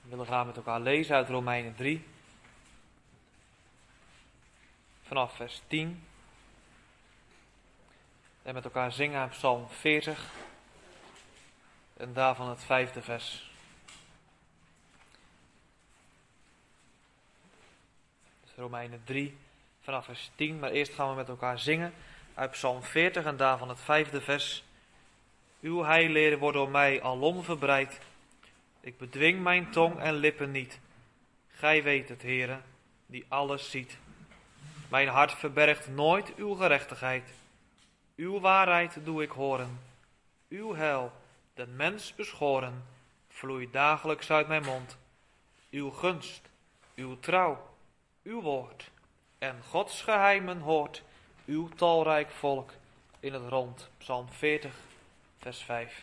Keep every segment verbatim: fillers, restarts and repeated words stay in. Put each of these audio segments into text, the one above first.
We willen gaan met elkaar lezen uit Romeinen drie. Vanaf vers tien. En met elkaar zingen uit Psalm veertig. En daarvan het vijfde vers. Dus Romeinen drie vanaf vers tien. Maar eerst gaan we met elkaar zingen uit Psalm veertig en daarvan het vijfde vers. Uw heilleren wordt door mij alom verbreid. Ik bedwing mijn tong en lippen niet. Gij weet het, Heere, die alles ziet. Mijn hart verbergt nooit uw gerechtigheid. Uw waarheid doe ik horen. Uw heil, den mens beschoren, vloeit dagelijks uit mijn mond. Uw gunst, uw trouw, uw woord en Gods geheimen hoort uw talrijk volk in het rond. Psalm veertig, vers vijf.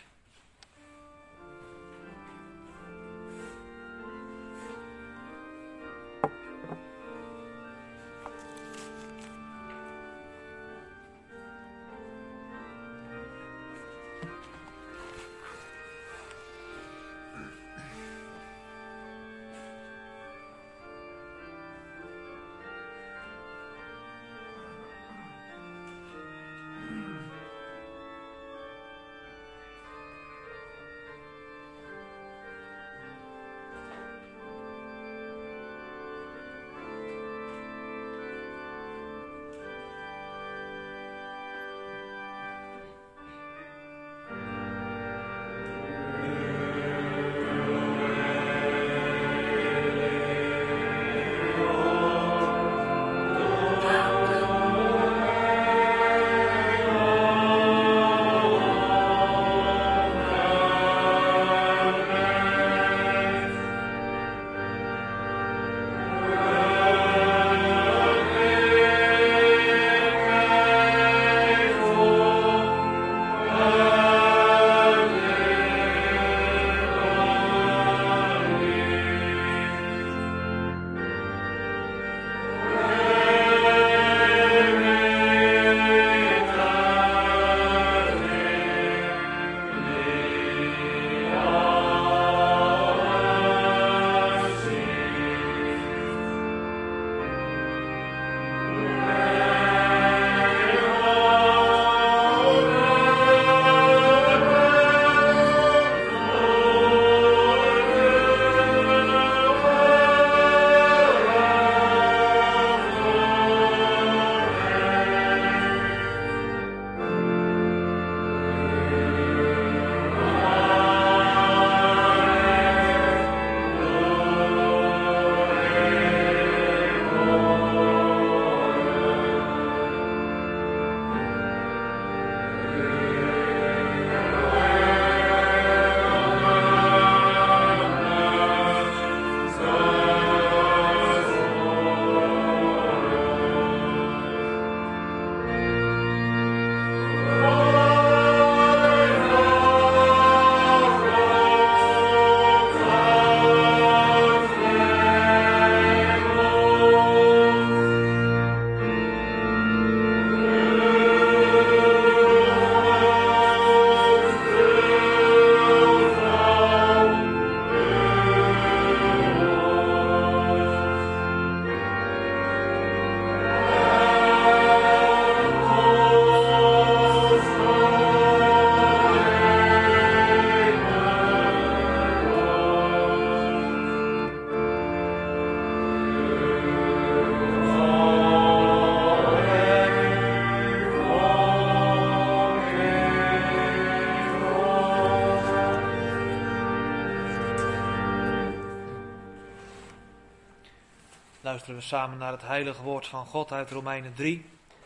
Luisteren we samen naar het heilige woord van God uit Romeinen drie,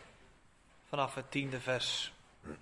vanaf het tiende vers.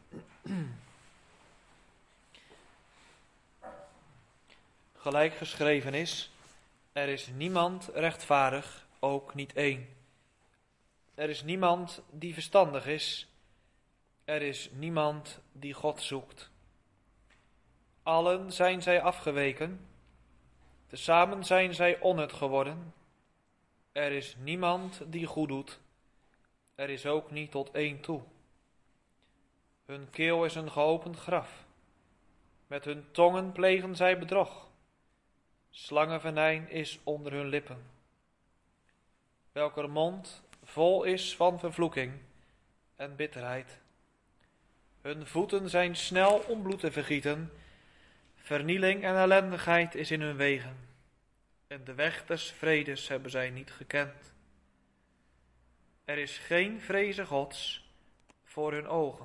Gelijk geschreven is, er is niemand rechtvaardig, ook niet één. Er is niemand die verstandig is, er is niemand die God zoekt. Allen zijn zij afgeweken, tezamen zijn zij onnut geworden. Er is niemand die goed doet, er is ook niet tot één toe. Hun keel is een geopend graf, met hun tongen plegen zij bedrog. Slangenvenijn is onder hun lippen. Welker mond vol is van vervloeking en bitterheid. Hun voeten zijn snel om bloed te vergieten. Vernieling en ellendigheid is in hun wegen. En de weg des vredes hebben zij niet gekend. Er is geen vreze Gods voor hun ogen.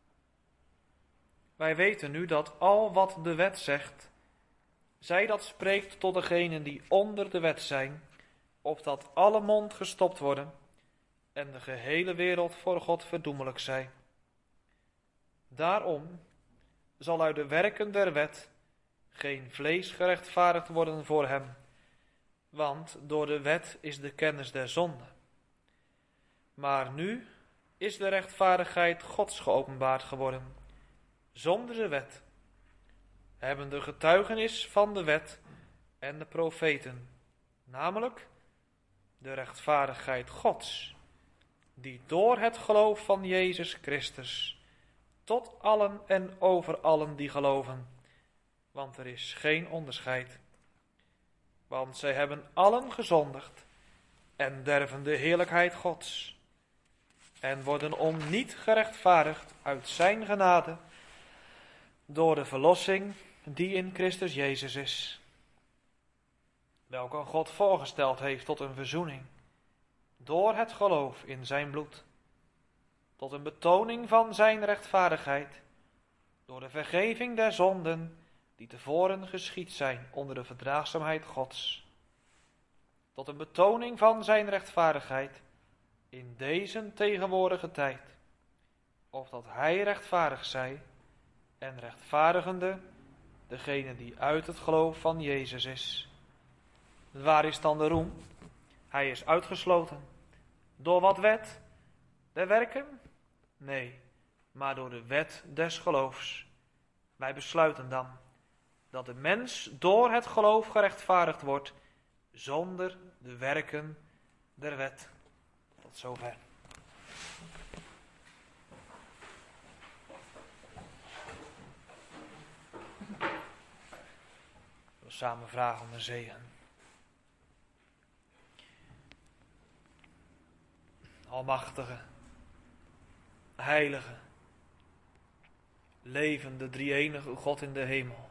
Wij weten nu dat al wat de wet zegt, zij dat spreekt tot degenen die onder de wet zijn, opdat alle mond gestopt worden en de gehele wereld voor God verdoemelijk zij. Daarom zal uit de werken der wet geen vlees gerechtvaardigd worden voor hem, want door de wet is de kennis der zonde. Maar nu is de rechtvaardigheid Gods geopenbaard geworden, zonder de wet, hebben de getuigenis van de wet en de profeten, namelijk de rechtvaardigheid Gods, die door het geloof van Jezus Christus tot allen en over allen die geloven, want er is geen onderscheid. Want zij hebben allen gezondigd en derven de heerlijkheid Gods en worden om niet gerechtvaardigd uit zijn genade door de verlossing die in Christus Jezus is, welke God voorgesteld heeft tot een verzoening door het geloof in zijn bloed, tot een betoning van zijn rechtvaardigheid door de vergeving der zonden die tevoren geschied zijn onder de verdraagzaamheid Gods, tot een betoning van zijn rechtvaardigheid in deze tegenwoordige tijd, opdat hij rechtvaardig zij en rechtvaardigende degene die uit het geloof van Jezus is. Waar is dan de roem? Hij is uitgesloten. Door wat wet? De werken? Nee, maar door de wet des geloofs. Wij besluiten dan dat de mens door het geloof gerechtvaardigd wordt, zonder de werken der wet. Tot zover. We samen vragen om de zegen. Almachtige, heilige, levende, drie-enige God in de hemel.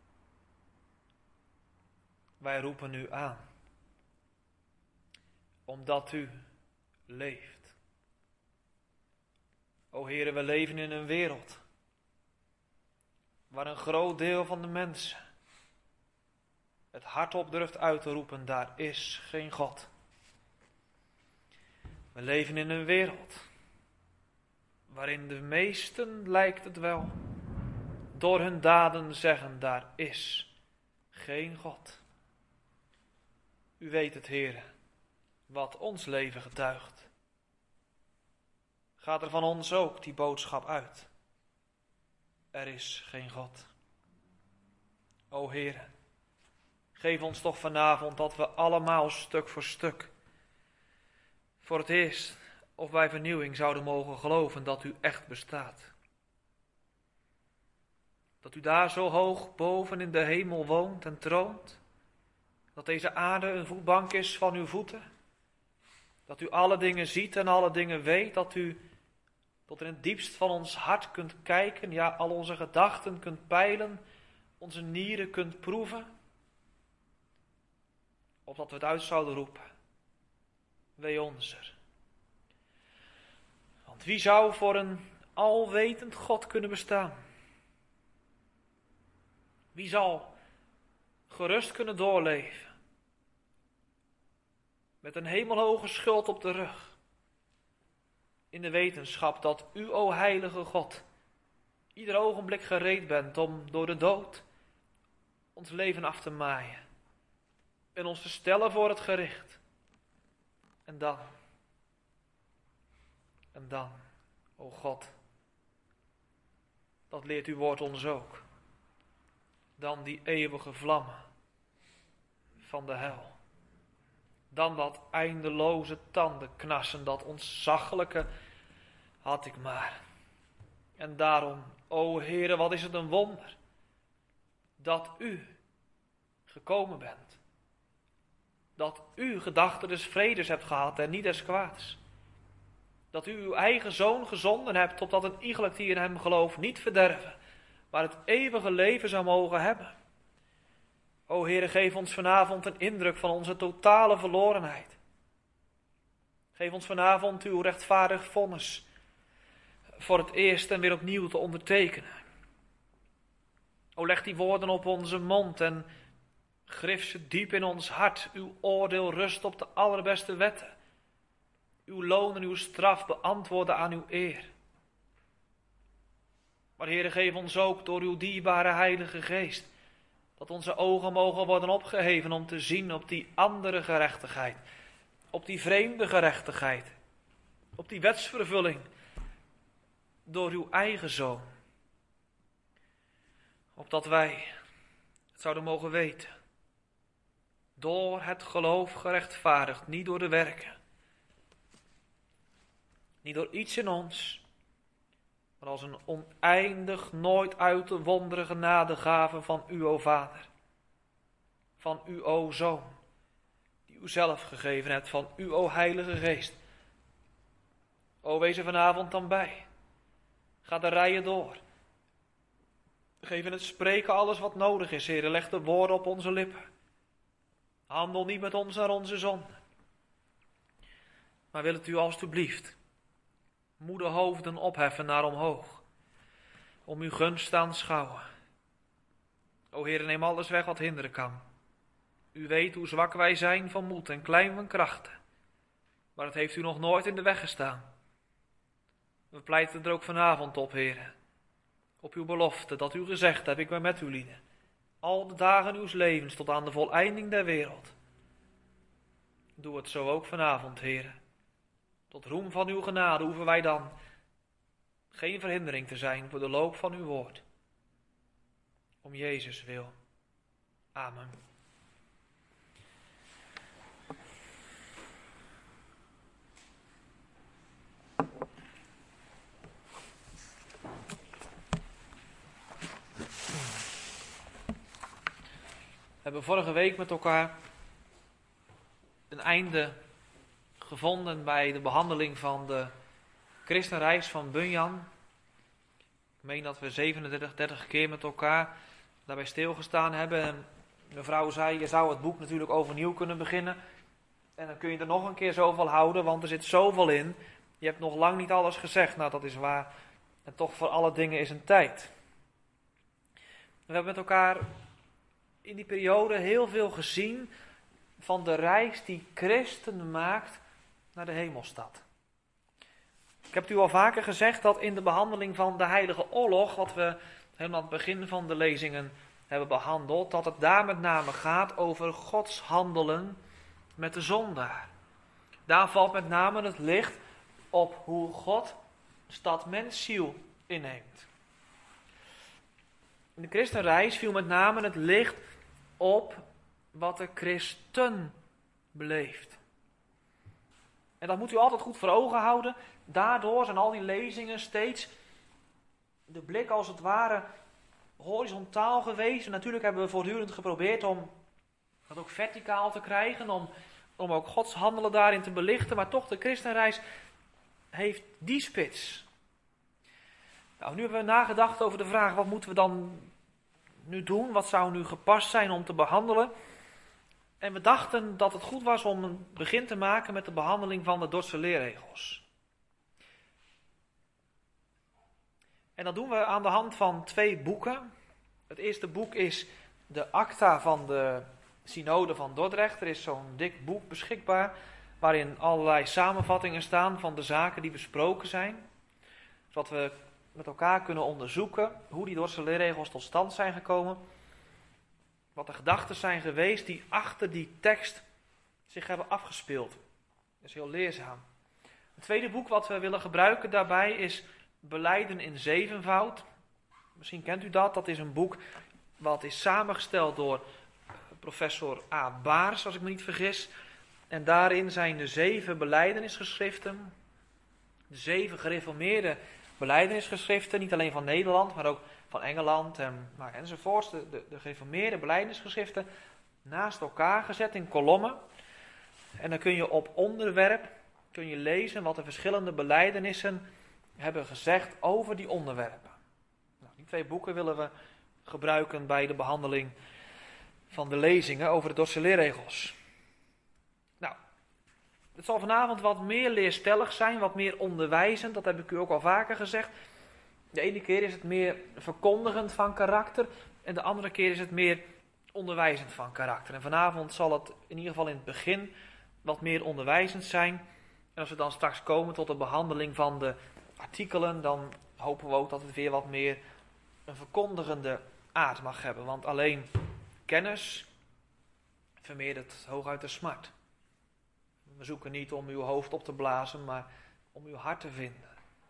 Wij roepen u aan, omdat u leeft. O Heere, we leven in een wereld waar een groot deel van de mensen het hardop durft uit te roepen, daar is geen God. We leven in een wereld waarin de meesten, lijkt het wel, door hun daden zeggen, daar is geen God. U weet het, Heere, wat ons leven getuigt. Gaat er van ons ook die boodschap uit? Er is geen God. O Heere, geef ons toch vanavond dat we allemaal stuk voor stuk voor het eerst of bij vernieuwing zouden mogen geloven dat u echt bestaat. Dat u daar zo hoog boven in de hemel woont en troont. Dat deze aarde een voetbank is van uw voeten. Dat u alle dingen ziet en alle dingen weet. Dat u tot in het diepst van ons hart kunt kijken. Ja, al onze gedachten kunt peilen. Onze nieren kunt proeven. Opdat we het uit zouden roepen. Wee ons er. Want wie zou voor een alwetend God kunnen bestaan? Wie zal gerust kunnen doorleven met een hemelhoge schuld op de rug, in de wetenschap dat u, o heilige God, ieder ogenblik gereed bent om door de dood ons leven af te maaien en ons te stellen voor het gericht. En dan, en dan, o God, dat leert uw woord ons ook, dan die eeuwige vlammen van de hel. Dan dat eindeloze tandenknarsen, dat ontzaglijke had ik maar. En daarom, o Heere, wat is het een wonder, dat u gekomen bent. Dat u gedachten des vredes hebt gehad en niet des kwaads. Dat u uw eigen zoon gezonden hebt, opdat een iegelijk die in hem gelooft niet verderven, maar het eeuwige leven zou mogen hebben. O Heere, geef ons vanavond een indruk van onze totale verlorenheid. Geef ons vanavond uw rechtvaardig vonnis voor het eerst en weer opnieuw te ondertekenen. O, leg die woorden op onze mond en grif ze diep in ons hart. Uw oordeel rust op de allerbeste wetten. Uw loon en uw straf beantwoorden aan uw eer. Maar Heere, geef ons ook door uw dierbare Heilige Geest, dat onze ogen mogen worden opgeheven om te zien op die andere gerechtigheid, op die vreemde gerechtigheid, op die wetsvervulling door uw eigen Zoon. Opdat wij het zouden mogen weten, door het geloof gerechtvaardigd, niet door de werken, niet door iets in ons, maar als een oneindig, nooit uit te wonderen genadegave van u, o Vader, van u, o Zoon, die u zelf gegeven hebt, van u, o Heilige Geest. O, wees er vanavond dan bij. Ga de rijen door. Geef in het spreken alles wat nodig is, Heer. Leg de woorden op onze lippen. Handel niet met ons naar onze zonde. Maar wil het u alstublieft moede hoofden opheffen naar omhoog, om uw gunst aanschouwen. O Heer, neem alles weg wat hinderen kan. U weet hoe zwak wij zijn van moed en klein van krachten, maar het heeft u nog nooit in de weg gestaan. We pleiten er ook vanavond op, Heer, op uw belofte, dat u gezegd hebt, ik ben met u lieden, al de dagen uws levens tot aan de voleinding der wereld. Doe het zo ook vanavond, Heer. Tot roem van uw genade hoeven wij dan geen verhindering te zijn voor de loop van uw woord. Om Jezus wil. Amen. We hebben vorige week met elkaar een einde gevonden bij de behandeling van de christenreis van Bunyan. Ik meen dat we zevenendertig, dertig keer met elkaar daarbij stilgestaan hebben. En mevrouw zei, je zou het boek natuurlijk overnieuw kunnen beginnen. En dan kun je er nog een keer zoveel houden, want er zit zoveel in. Je hebt nog lang niet alles gezegd. Nou, dat is waar. En toch voor alle dingen is een tijd. We hebben met elkaar in die periode heel veel gezien van de reis die christen maakt naar de hemelstad. Ik heb het u al vaker gezegd dat in de behandeling van de heilige oorlog, wat we helemaal aan het begin van de lezingen hebben behandeld, dat het daar met name gaat over Gods handelen met de zondaar. Daar valt met name het licht op hoe God stad mens ziel inneemt. In de christenreis viel met name het licht op wat de christen beleeft. En dat moet u altijd goed voor ogen houden. Daardoor zijn al die lezingen steeds de blik als het ware horizontaal geweest. En natuurlijk hebben we voortdurend geprobeerd om dat ook verticaal te krijgen. Om, om ook Gods handelen daarin te belichten. Maar toch, de christenreis heeft die spits. Nou, nu hebben we nagedacht over de vraag, wat moeten we dan nu doen? Wat zou nu gepast zijn om te behandelen? En we dachten dat het goed was om een begin te maken met de behandeling van de Dordtse leerregels. En dat doen we aan de hand van twee boeken. Het eerste boek is de Acta van de Synode van Dordrecht. Er is zo'n dik boek beschikbaar, waarin allerlei samenvattingen staan van de zaken die besproken zijn. Zodat we met elkaar kunnen onderzoeken hoe die Dordtse leerregels tot stand zijn gekomen. Wat de gedachten zijn geweest die achter die tekst zich hebben afgespeeld. Dat is heel leerzaam. Het tweede boek wat we willen gebruiken daarbij is Belijden in zevenvoud. Misschien kent u dat. Dat is een boek wat is samengesteld door professor A. Baars, als ik me niet vergis. En daarin zijn de zeven belijdenisgeschriften. De zeven gereformeerde belijdenisgeschriften. Niet alleen van Nederland, maar ook van Engeland en, nou, enzovoorts. De, de, de gereformeerde belijdenisgeschriften naast elkaar gezet in kolommen. En dan kun je op onderwerp kun je lezen wat de verschillende belijdenissen hebben gezegd over die onderwerpen. Nou, die twee boeken willen we gebruiken bij de behandeling van de lezingen over de Dordtse leerregels. Nou, het zal vanavond wat meer leerstellig zijn, wat meer onderwijzend, dat heb ik u ook al vaker gezegd. De ene keer is het meer verkondigend van karakter en de andere keer is het meer onderwijzend van karakter. En vanavond zal het in ieder geval in het begin wat meer onderwijzend zijn. En als we dan straks komen tot de behandeling van de artikelen, dan hopen we ook dat het weer wat meer een verkondigende aard mag hebben. Want alleen kennis vermeerdert hooguit de smart. We zoeken niet om uw hoofd op te blazen, maar om uw hart te vinden.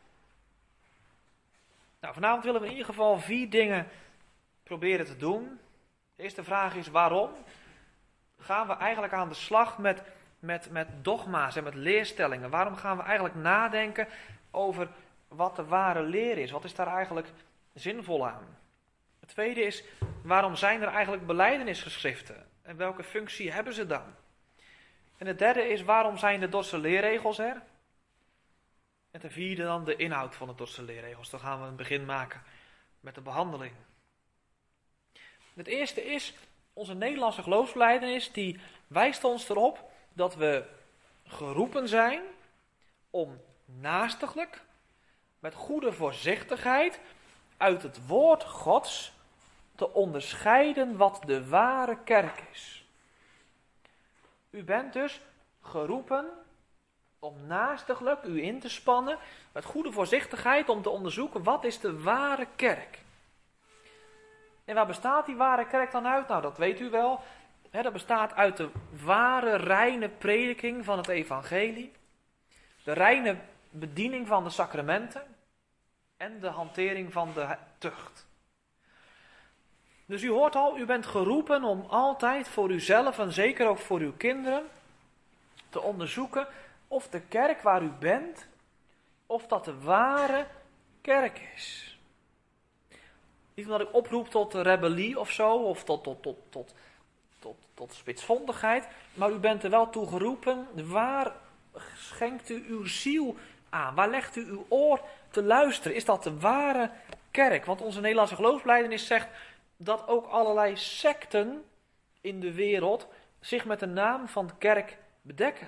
Nou, vanavond willen we in ieder geval vier dingen proberen te doen. De eerste vraag is waarom? Gaan we eigenlijk aan de slag met, met, met dogma's en met leerstellingen? Waarom gaan we eigenlijk nadenken over wat de ware leer is? Wat is daar eigenlijk zinvol aan? Het tweede is, waarom zijn er eigenlijk belijdenisgeschriften? En welke functie hebben ze dan? En het derde is, waarom zijn de Dordtse leerregels er? En ten vierde dan de inhoud van de Dordtse leerregels. Dan gaan we een begin maken met de behandeling. Het eerste is, onze Nederlandse geloofsbelijdenis, die wijst ons erop dat we geroepen zijn om naastiglijk, met goede voorzichtigheid, uit het woord Gods te onderscheiden wat de ware kerk is. U bent dus geroepen om naastiglijk u in te spannen, met goede voorzichtigheid om te onderzoeken wat is de ware kerk. En waar bestaat die ware kerk dan uit? Nou, dat weet u wel. He, dat bestaat uit de ware, reine prediking van het evangelie, de reine bediening van de sacramenten en de hantering van de tucht. Dus u hoort al, u bent geroepen om altijd voor uzelf en zeker ook voor uw kinderen te onderzoeken of de kerk waar u bent, of dat de ware kerk is. Niet omdat ik oproep tot rebellie of zo, of tot, tot, tot, tot, tot, tot spitsvondigheid, maar u bent er wel toe geroepen, waar schenkt u uw ziel aan? Waar legt u uw oor te luisteren? Is dat de ware kerk? Want onze Nederlandse geloofsbelijdenis zegt dat ook allerlei secten in de wereld zich met de naam van de kerk bedekken.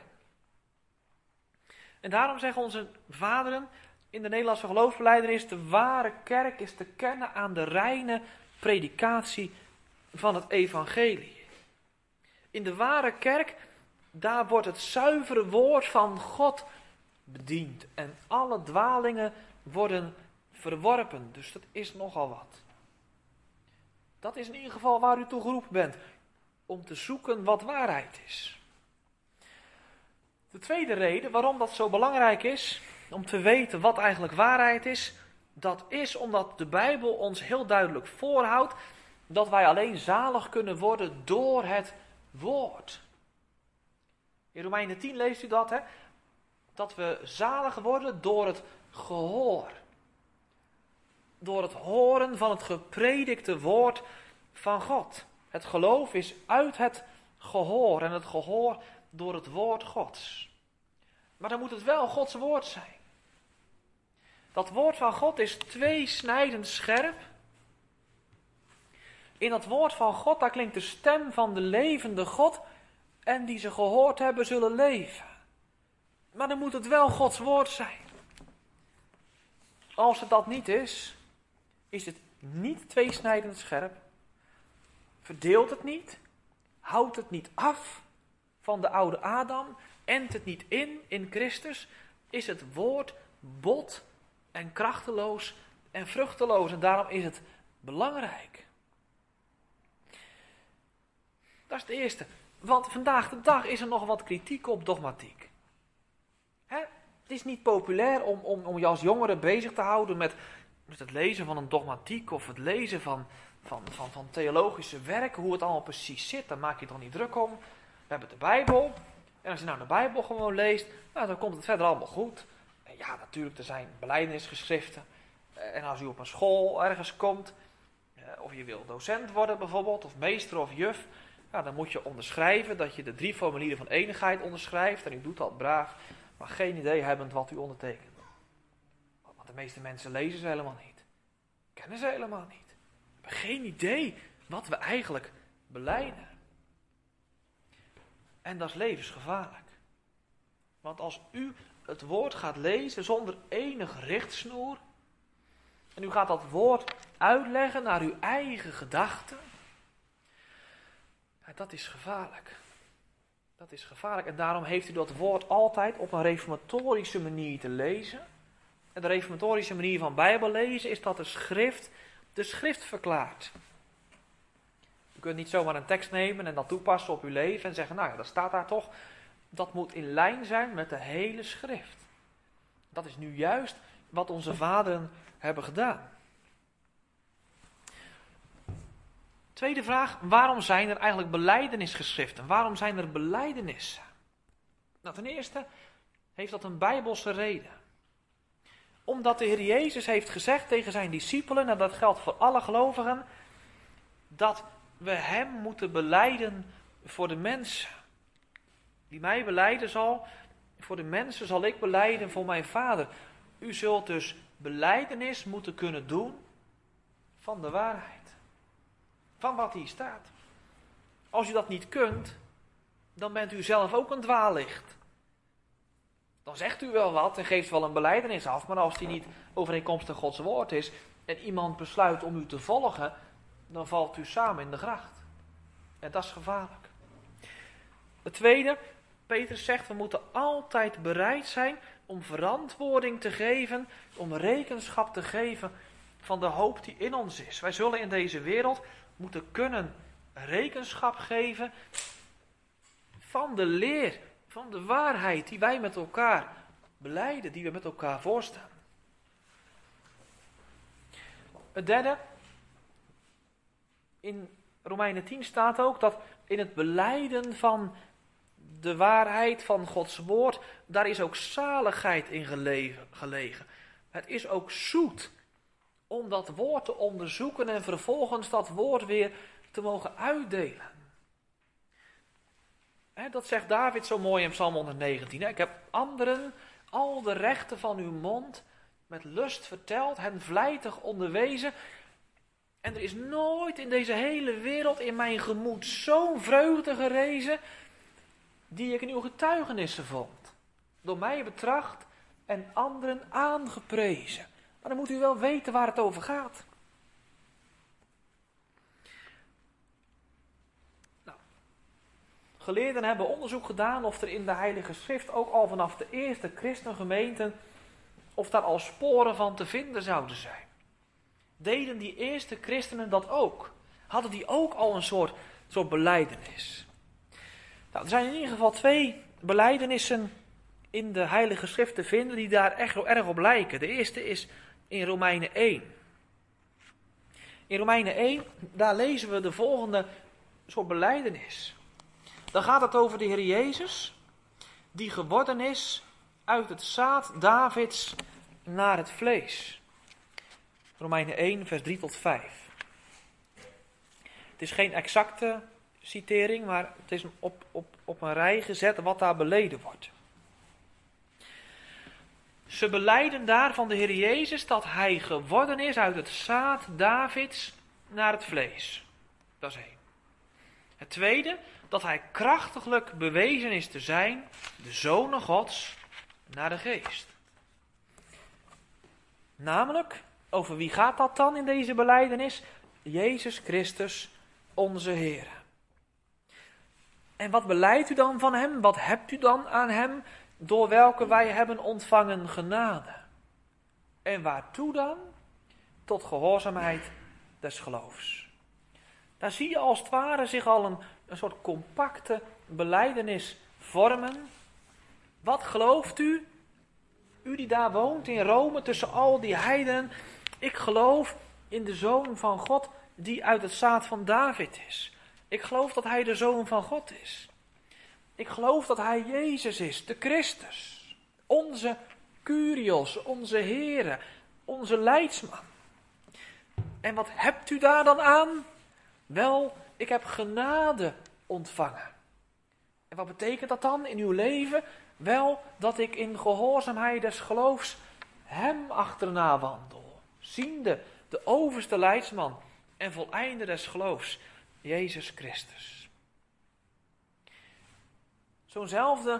En daarom zeggen onze vaderen in de Nederlandse geloofsbelijdenis, de ware kerk is te kennen aan de reine predikatie van het evangelie. In de ware kerk, daar wordt het zuivere woord van God bediend. En alle dwalingen worden verworpen. Dus dat is nogal wat. Dat is in ieder geval waar u toe geroepen bent. Om te zoeken wat waarheid is. De tweede reden waarom dat zo belangrijk is, om te weten wat eigenlijk waarheid is, dat is omdat de Bijbel ons heel duidelijk voorhoudt dat wij alleen zalig kunnen worden door het woord. In Romeinen tien leest u dat, hè? Dat we zalig worden door het gehoor. Door het horen van het gepredikte woord van God. Het geloof is uit het gehoor en het gehoor door het woord Gods. Maar dan moet het wel Gods woord zijn. Dat woord van God is tweesnijdend scherp. In dat woord van God, daar klinkt de stem van de levende God. En die ze gehoord hebben, zullen leven. Maar dan moet het wel Gods woord zijn. Als het dat niet is, is het niet tweesnijdend scherp. Verdeelt het niet. Houdt het niet af van de oude Adam. Ent het niet in, in Christus. Is het woord bot en krachteloos en vruchteloos. En daarom is het belangrijk. Dat is het eerste. Want vandaag de dag is er nog wat kritiek op dogmatiek. Hè? Het is niet populair om, om, om je als jongere bezig te houden met, met het lezen van een dogmatiek of het lezen van, van, van, van theologische werken, hoe het allemaal precies zit. Daar maak je toch niet druk om. We hebben de Bijbel. En als je nou de Bijbel gewoon leest, nou, dan komt het verder allemaal goed. En ja, natuurlijk, er zijn belijdenisgeschriften. En als u op een school ergens komt of je wil docent worden bijvoorbeeld, of meester of juf. Ja, dan moet je onderschrijven dat je de drie formulieren van enigheid onderschrijft. En u doet dat braaf, maar geen idee hebbend wat u ondertekent. Want de meeste mensen lezen ze helemaal niet. Kennen ze helemaal niet. Hebben geen idee wat we eigenlijk belijden. En dat is levensgevaarlijk. Want als u het woord gaat lezen zonder enig richtsnoer, en u gaat dat woord uitleggen naar uw eigen gedachten, ja, dat is gevaarlijk. Dat is gevaarlijk. En daarom heeft u dat woord altijd op een reformatorische manier te lezen. En de reformatorische manier van Bijbel lezen is dat de schrift de schrift verklaart. U kunt niet zomaar een tekst nemen en dat toepassen op uw leven en zeggen, nou ja, dat staat daar toch. Dat moet in lijn zijn met de hele schrift. Dat is nu juist wat onze vaderen hebben gedaan. Tweede vraag, waarom zijn er eigenlijk belijdenisgeschriften? Waarom zijn er belijdenissen? Nou, ten eerste heeft dat een bijbelse reden. Omdat de Heer Jezus heeft gezegd tegen zijn discipelen, en dat geldt voor alle gelovigen, dat we hem moeten belijden voor de mensen. Die mij belijden zal, voor de mensen zal ik belijden voor mijn Vader. U zult dus belijdenis moeten kunnen doen van de waarheid. Van wat hier staat. Als u dat niet kunt, dan bent u zelf ook een dwaallicht. Dan zegt u wel wat en geeft wel een belijdenis af, maar als die niet overeenkomstig Gods woord is en iemand besluit om u te volgen, dan valt u samen in de gracht. En dat is gevaarlijk. Het tweede, Petrus zegt, we moeten altijd bereid zijn om verantwoording te geven, om rekenschap te geven van de hoop die in ons is. Wij zullen in deze wereld moeten kunnen rekenschap geven van de leer, van de waarheid die wij met elkaar belijden, die we met elkaar voorstaan. Het derde, in Romeinen tien staat ook dat in het belijden van de waarheid van Gods woord, daar is ook zaligheid in gelegen. Het is ook zoet om dat woord te onderzoeken en vervolgens dat woord weer te mogen uitdelen. He, dat zegt David zo mooi in Psalm honderdnegentien. He. Ik heb anderen al de rechten van uw mond met lust verteld, hen vlijtig onderwezen. En er is nooit in deze hele wereld in mijn gemoed zo'n vreugde gerezen die ik in uw getuigenissen vond. Door mij betracht en anderen aangeprezen. Maar dan moet u wel weten waar het over gaat. Nou, geleerden hebben onderzoek gedaan of er in de Heilige Schrift ook al vanaf de eerste christengemeenten, of daar al sporen van te vinden zouden zijn. Deden die eerste christenen dat ook? Hadden die ook al een soort, soort belijdenis? Nou, er zijn in ieder geval twee belijdenissen in de Heilige Schrift te vinden die daar echt erg op lijken. De eerste is in Romeinen één. In Romeinen één, daar lezen we de volgende soort belijdenis. Dan gaat het over de Heer Jezus, die geworden is uit het zaad Davids naar het vlees. Romeinen één, vers drie tot vijf. Het is geen exacte citering, maar het is op, op, op een rij gezet wat daar beleden wordt. Ze belijden daar van de Heer Jezus dat hij geworden is uit het zaad Davids naar het vlees. Dat is één. Het tweede, dat hij krachtiglijk bewezen is te zijn, de Zoon Gods, naar de geest. Namelijk, over wie gaat dat dan in deze belijdenis? Jezus Christus, onze Heer. En wat belijdt u dan van hem? Wat hebt u dan aan hem, door welke wij hebben ontvangen genade? En waartoe dan? Tot gehoorzaamheid des geloofs. Daar zie je als het ware zich al een, een soort compacte belijdenis vormen. Wat gelooft u? U die daar woont in Rome tussen al die heidenen. Ik geloof in de Zoon van God die uit het zaad van David is. Ik geloof dat hij de Zoon van God is. Ik geloof dat hij Jezus is, de Christus. Onze Kyrios, onze Heere, onze leidsman. En wat hebt u daar dan aan? Wel, ik heb genade ontvangen. En wat betekent dat dan in uw leven? Wel, dat ik in gehoorzaamheid des geloofs hem achterna wandel. Ziende de overste leidsman en voleinder des geloofs, Jezus Christus. Zo'nzelfde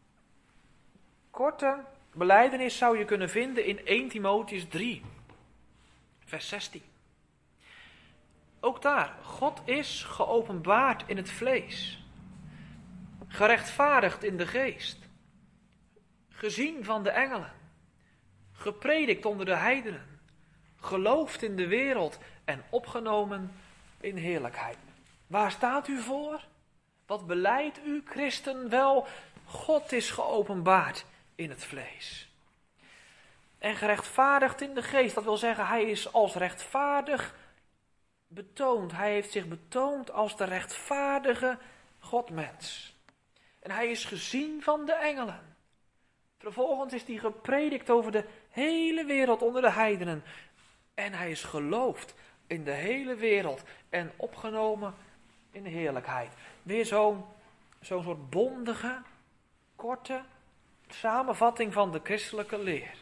korte belijdenis zou je kunnen vinden in eerste Timotheüs drie, vers zestien. Ook daar, God is geopenbaard in het vlees, gerechtvaardigd in de geest, gezien van de engelen, gepredikt onder de heidenen, geloofd in de wereld en opgenomen in heerlijkheid. Waar staat u voor? Wat belijdt u, christen, wel? God is geopenbaard in het vlees. En gerechtvaardigd in de geest, dat wil zeggen, hij is als rechtvaardig betoond. Hij heeft zich betoond als de rechtvaardige Godmens. En hij is gezien van de engelen. Vervolgens is hij gepredikt over de hele wereld onder de heidenen. En hij is geloofd in de hele wereld en opgenomen in de heerlijkheid. Weer zo'n zo'n soort bondige, korte samenvatting van de christelijke leer.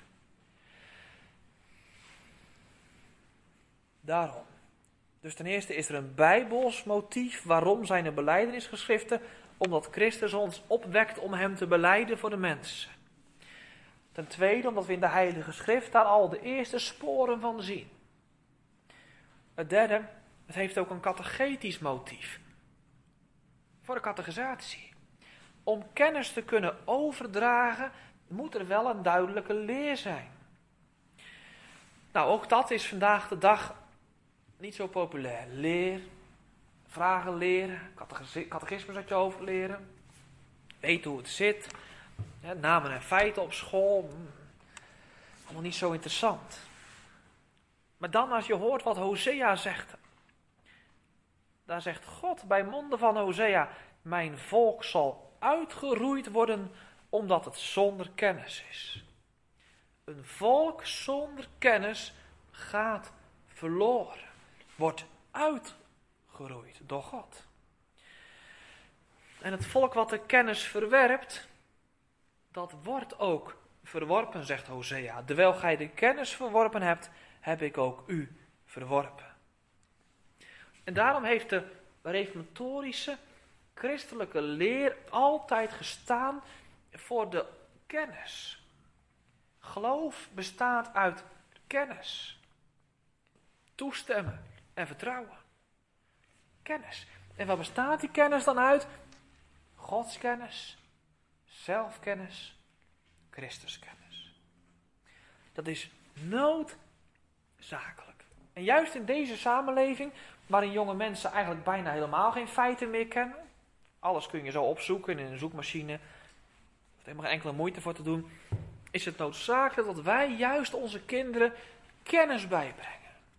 Daarom. Dus ten eerste is er een bijbels motief waarom zijn er belijdenisgeschriften, omdat Christus ons opwekt om hem te belijden voor de mensen. Ten tweede, omdat we in de Heilige Schrift daar al de eerste sporen van zien. Het derde, het heeft ook een catechetisch motief. Voor de catechisatie. Om kennis te kunnen overdragen, moet er wel een duidelijke leer zijn. Nou, ook dat is vandaag de dag niet zo populair. Leer, vragen leren, catechisme uit je hoofd leren, weten hoe het zit, ja, namen en feiten op school, allemaal niet zo interessant. Maar dan als je hoort wat Hosea zegt, daar zegt God bij monden van Hosea, mijn volk zal uitgeroeid worden omdat het zonder kennis is. Een volk zonder kennis gaat verloren, wordt uitgeroeid door God. En het volk wat de kennis verwerpt, dat wordt ook verworpen, zegt Hosea. Terwijl gij de kennis verworpen hebt, heb ik ook u verworpen. En daarom heeft de reformatorische christelijke leer altijd gestaan voor de kennis. Geloof bestaat uit kennis. Toestemmen en vertrouwen. Kennis. En wat bestaat die kennis dan uit? Godskennis, zelfkennis, Christuskennis. Dat is noodzakelijk. En juist in deze samenleving, waarin jonge mensen eigenlijk bijna helemaal geen feiten meer kennen, alles kun je zo opzoeken in een zoekmachine, er hoeft helemaal geen enkele moeite voor te doen, is het noodzakelijk dat wij juist onze kinderen kennis bijbrengen.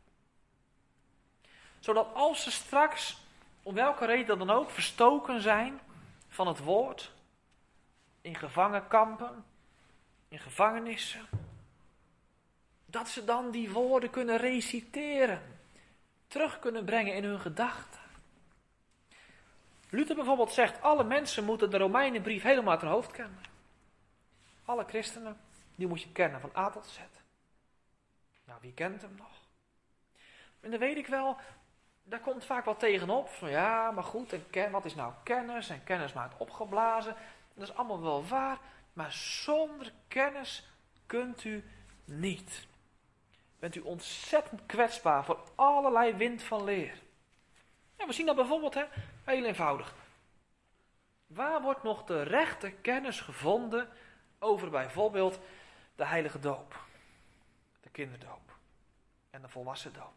Zodat als ze straks, om welke reden dan ook, verstoken zijn van het woord, in gevangenkampen, in gevangenissen, dat ze dan die woorden kunnen reciteren, terug kunnen brengen in hun gedachten. Luther bijvoorbeeld zegt, alle mensen moeten de Romeinenbrief helemaal uit hun hoofd kennen. Alle christenen, die moet je kennen van A tot Z. Nou, wie kent hem nog? En dan weet ik wel, daar komt vaak wat tegenop. Van ja, maar goed, en ken, wat is nou kennis? En kennis maakt opgeblazen. Dat is allemaal wel waar, maar zonder kennis kunt u niet. Bent u ontzettend kwetsbaar voor allerlei wind van leer. Ja, we zien dat bijvoorbeeld, hè, heel eenvoudig. Waar wordt nog de rechte kennis gevonden over bijvoorbeeld de heilige doop, de kinderdoop en de volwassen doop?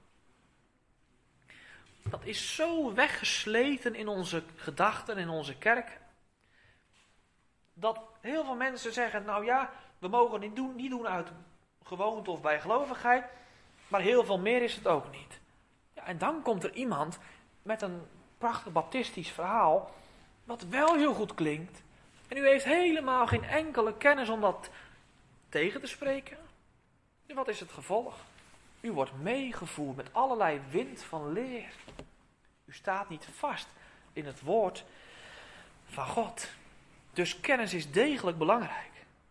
Dat is zo weggesleten in onze gedachten, in onze kerk, dat heel veel mensen zeggen, nou ja, we mogen dit doen, niet doen uit gewoonte of bijgelovigheid, maar heel veel meer is het ook niet. Ja, en dan komt er iemand met een prachtig baptistisch verhaal, wat wel heel goed klinkt, en u heeft helemaal geen enkele kennis om dat tegen te spreken. En wat is het gevolg? U wordt meegevoerd met allerlei wind van leer. U staat niet vast in het woord van God. Dus kennis is degelijk belangrijk.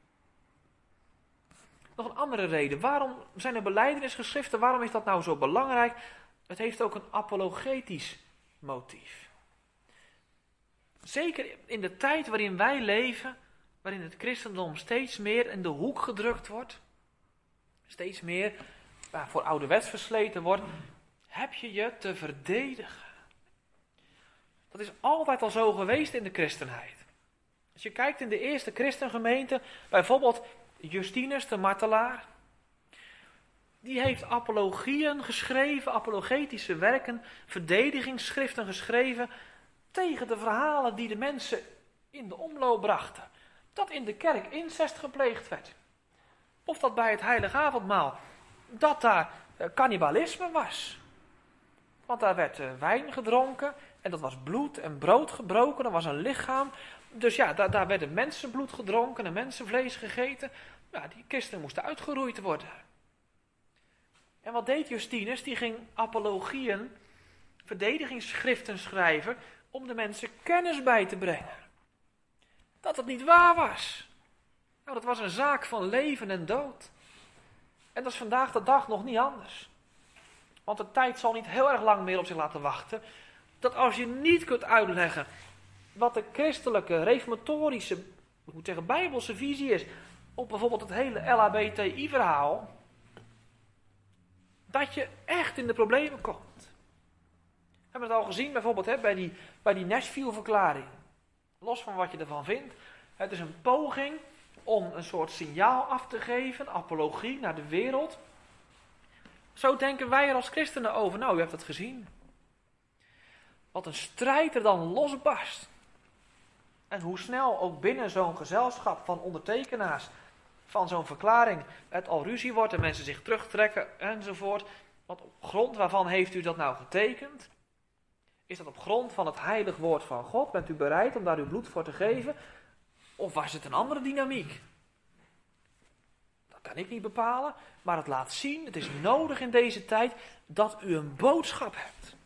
Nog een andere reden. Waarom zijn er belijdenisgeschriften? Waarom is dat nou zo belangrijk? Het heeft ook een apologetisch motief. Zeker in de tijd waarin wij leven, waarin het christendom steeds meer in de hoek gedrukt wordt, steeds meer nou, voor ouderwets versleten wordt, heb je je te verdedigen. Dat is altijd al zo geweest in de christenheid. Als je kijkt in de eerste christengemeente, bijvoorbeeld Justinus de martelaar, die heeft apologieën geschreven, apologetische werken, verdedigingsschriften geschreven tegen de verhalen die de mensen in de omloop brachten. Dat in de kerk incest gepleegd werd. Of dat bij het heilige avondmaal, dat daar uh, cannibalisme was. Want daar werd uh, wijn gedronken en dat was bloed en brood gebroken, dat was een lichaam. Dus ja, daar, daar werd mensenbloed gedronken en mensenvlees gegeten. Ja, die christenen moesten uitgeroeid worden. En wat deed Justinus? Die ging apologieën, verdedigingsschriften schrijven om de mensen kennis bij te brengen. Dat het niet waar was. Nou, dat was een zaak van leven en dood. En dat is vandaag de dag nog niet anders. Want de tijd zal niet heel erg lang meer op zich laten wachten. Dat als je niet kunt uitleggen wat de christelijke, reformatorische, ik moet zeggen bijbelse visie is op bijvoorbeeld het hele L H B T I-verhaal, dat je echt in de problemen komt. We hebben het al gezien bijvoorbeeld hè, bij die, bij die Nashville-verklaring. Los van wat je ervan vindt. Het is een poging om een soort signaal af te geven, apologie naar de wereld. Zo denken wij er als christenen over. Nou, u hebt het gezien. Wat een strijd er dan losbarst. En hoe snel ook binnen zo'n gezelschap van ondertekenaars van zo'n verklaring het al ruzie wordt en mensen zich terugtrekken enzovoort. Want op grond waarvan heeft u dat nou getekend? Is dat op grond van het heilig woord van God? Bent u bereid om daar uw bloed voor te geven? Of was het een andere dynamiek? Dat kan ik niet bepalen, maar het laat zien, het is nodig in deze tijd dat u een boodschap hebt.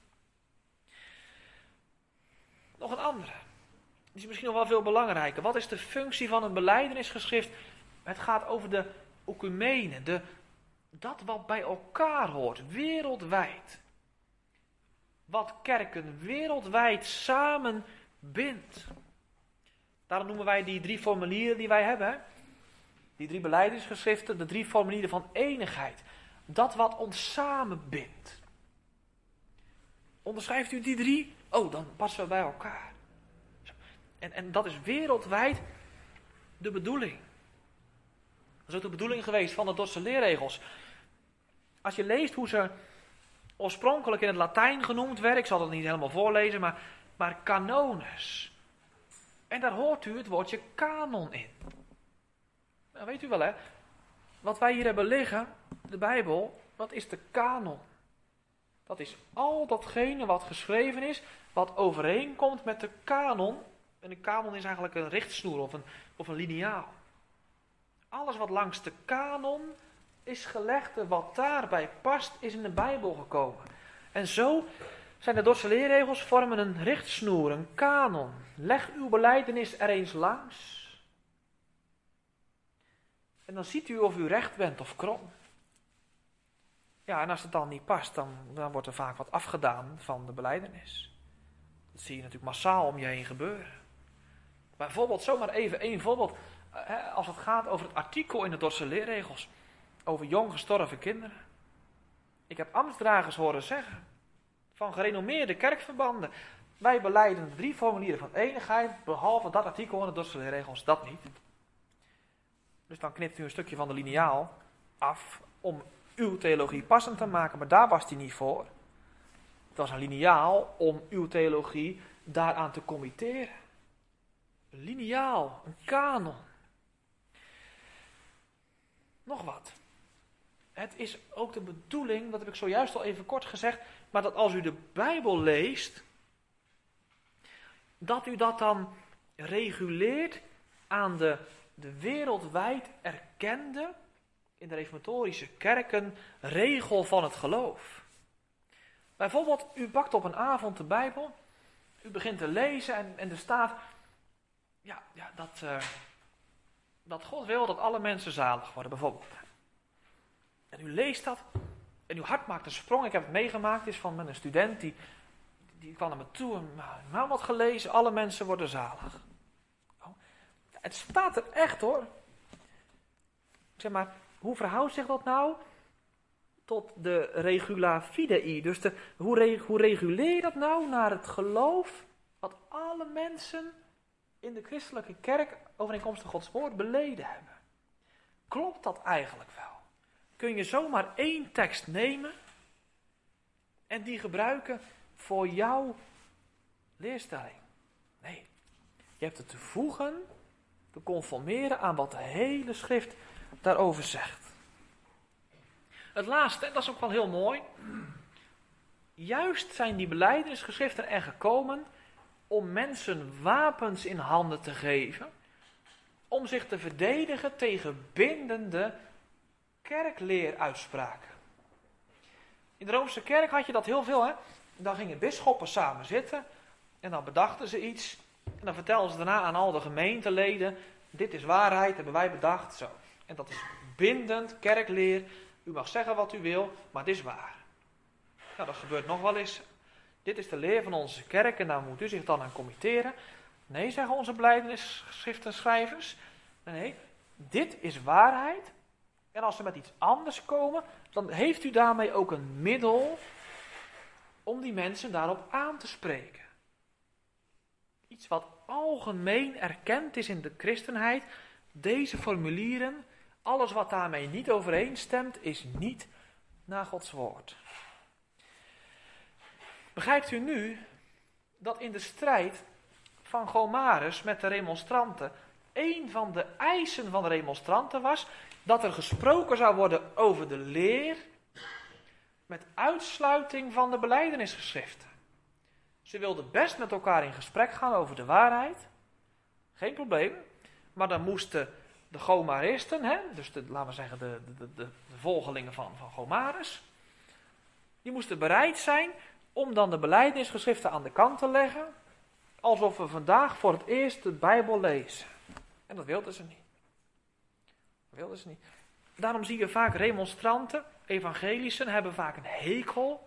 Nog een andere. Die is misschien nog wel veel belangrijker. Wat is de functie van een belijdenisgeschrift? Het gaat over de oecumene, de, dat wat bij elkaar hoort, wereldwijd. Wat kerken wereldwijd samen bindt. Daarom noemen wij die drie formulieren die wij hebben. Hè? Die drie belijdenisgeschriften, de drie formulieren van eenigheid. Dat wat ons samen bindt. Onderschrijft u die drie? Oh, dan passen we bij elkaar. En, en dat is wereldwijd de bedoeling. Dat is ook de bedoeling geweest van de Dordtse leerregels. Als je leest hoe ze oorspronkelijk in het Latijn genoemd werden, ik zal het niet helemaal voorlezen, maar, maar canones. En daar hoort u het woordje kanon in. Nou, weet u wel hè, wat wij hier hebben liggen, de Bijbel, wat is de kanon? Dat is al datgene wat geschreven is, wat overeenkomt met de kanon. En een kanon is eigenlijk een richtsnoer of een, of een liniaal. Alles wat langs de kanon is gelegd en wat daarbij past, is in de Bijbel gekomen. En zo zijn de Dordtse leerregels vormen een richtsnoer, een kanon. Leg uw belijdenis er eens langs. En dan ziet u of u recht bent of krom. Ja, en als het dan niet past, dan, dan wordt er vaak wat afgedaan van de belijdenis. Dat zie je natuurlijk massaal om je heen gebeuren. Bijvoorbeeld, zomaar even één voorbeeld. Als het gaat over het artikel in de Dordtse leerregels. Over jong gestorven kinderen. Ik heb ambtsdragers horen zeggen. Van gerenommeerde kerkverbanden. Wij belijden de drie formulieren van eenigheid. Behalve dat artikel in de Dordtse leerregels. Dat niet. Dus dan knipt u een stukje van de liniaal af. Om uw theologie passend te maken. Maar daar was die niet voor. Het was een liniaal om uw theologie daaraan te committeren. Een liniaal, een kanon. Nog wat. Het is ook de bedoeling, dat heb ik zojuist al even kort gezegd, maar dat als u de Bijbel leest, dat u dat dan reguleert aan de, de wereldwijd erkende in de reformatorische kerken regel van het geloof. Bijvoorbeeld, u pakt op een avond de Bijbel, u begint te lezen en, en er staat ja, ja, dat, uh, dat God wil dat alle mensen zalig worden, bijvoorbeeld. En u leest dat en uw hart maakt een sprong. Ik heb het meegemaakt, het is van een student die, die kwam naar me toe en nou wat gelezen, alle mensen worden zalig. Oh, het staat er echt hoor. Zeg maar, hoe verhoudt zich dat nou tot de regula fidei? Dus de, hoe, re, hoe reguleer je dat nou naar het geloof wat alle mensen in de christelijke kerk overeenkomstig Gods woord beleden hebben? Klopt dat eigenlijk wel? Kun je zomaar één tekst nemen en die gebruiken voor jouw leerstelling? Nee, je hebt het te voegen, te conformeren aan wat de hele schrift daarover zegt. Het laatste, en dat is ook wel heel mooi. Juist zijn die belijdenisgeschriften er gekomen om mensen wapens in handen te geven, om zich te verdedigen tegen bindende kerkleeruitspraken. In de Roomse kerk had je dat heel veel, hè? Dan gingen bisschoppen samen zitten en dan bedachten ze iets en dan vertelden ze daarna aan al de gemeenteleden: dit is waarheid, hebben wij bedacht, zo. En dat is bindend, kerkleer. U mag zeggen wat u wil, maar het is waar. Nou, dat gebeurt nog wel eens. Dit is de leer van onze kerk en daar moet u zich dan aan committeren. Nee, zeggen onze belijdenisschriftenschrijvers. Nee, dit is waarheid. En als ze met iets anders komen, dan heeft u daarmee ook een middel om die mensen daarop aan te spreken. Iets wat algemeen erkend is in de christenheid. Deze formulieren, alles wat daarmee niet overeenstemt, is niet naar Gods woord. Begrijpt u nu dat in de strijd van Gomarus met de remonstranten, een van de eisen van de remonstranten was dat er gesproken zou worden over de leer met uitsluiting van de belijdenisgeschriften. Ze wilden best met elkaar in gesprek gaan over de waarheid, geen probleem, maar dan moesten de Gomaristen, hè, dus de, laten we zeggen de, de, de, de volgelingen van, van Gomarus, die moesten bereid zijn om dan de belijdenisgeschriften aan de kant te leggen, alsof we vandaag voor het eerst de Bijbel lezen. En dat wilden ze niet. Dat wilden ze niet. Daarom zie je vaak remonstranten, evangelischen, hebben vaak een hekel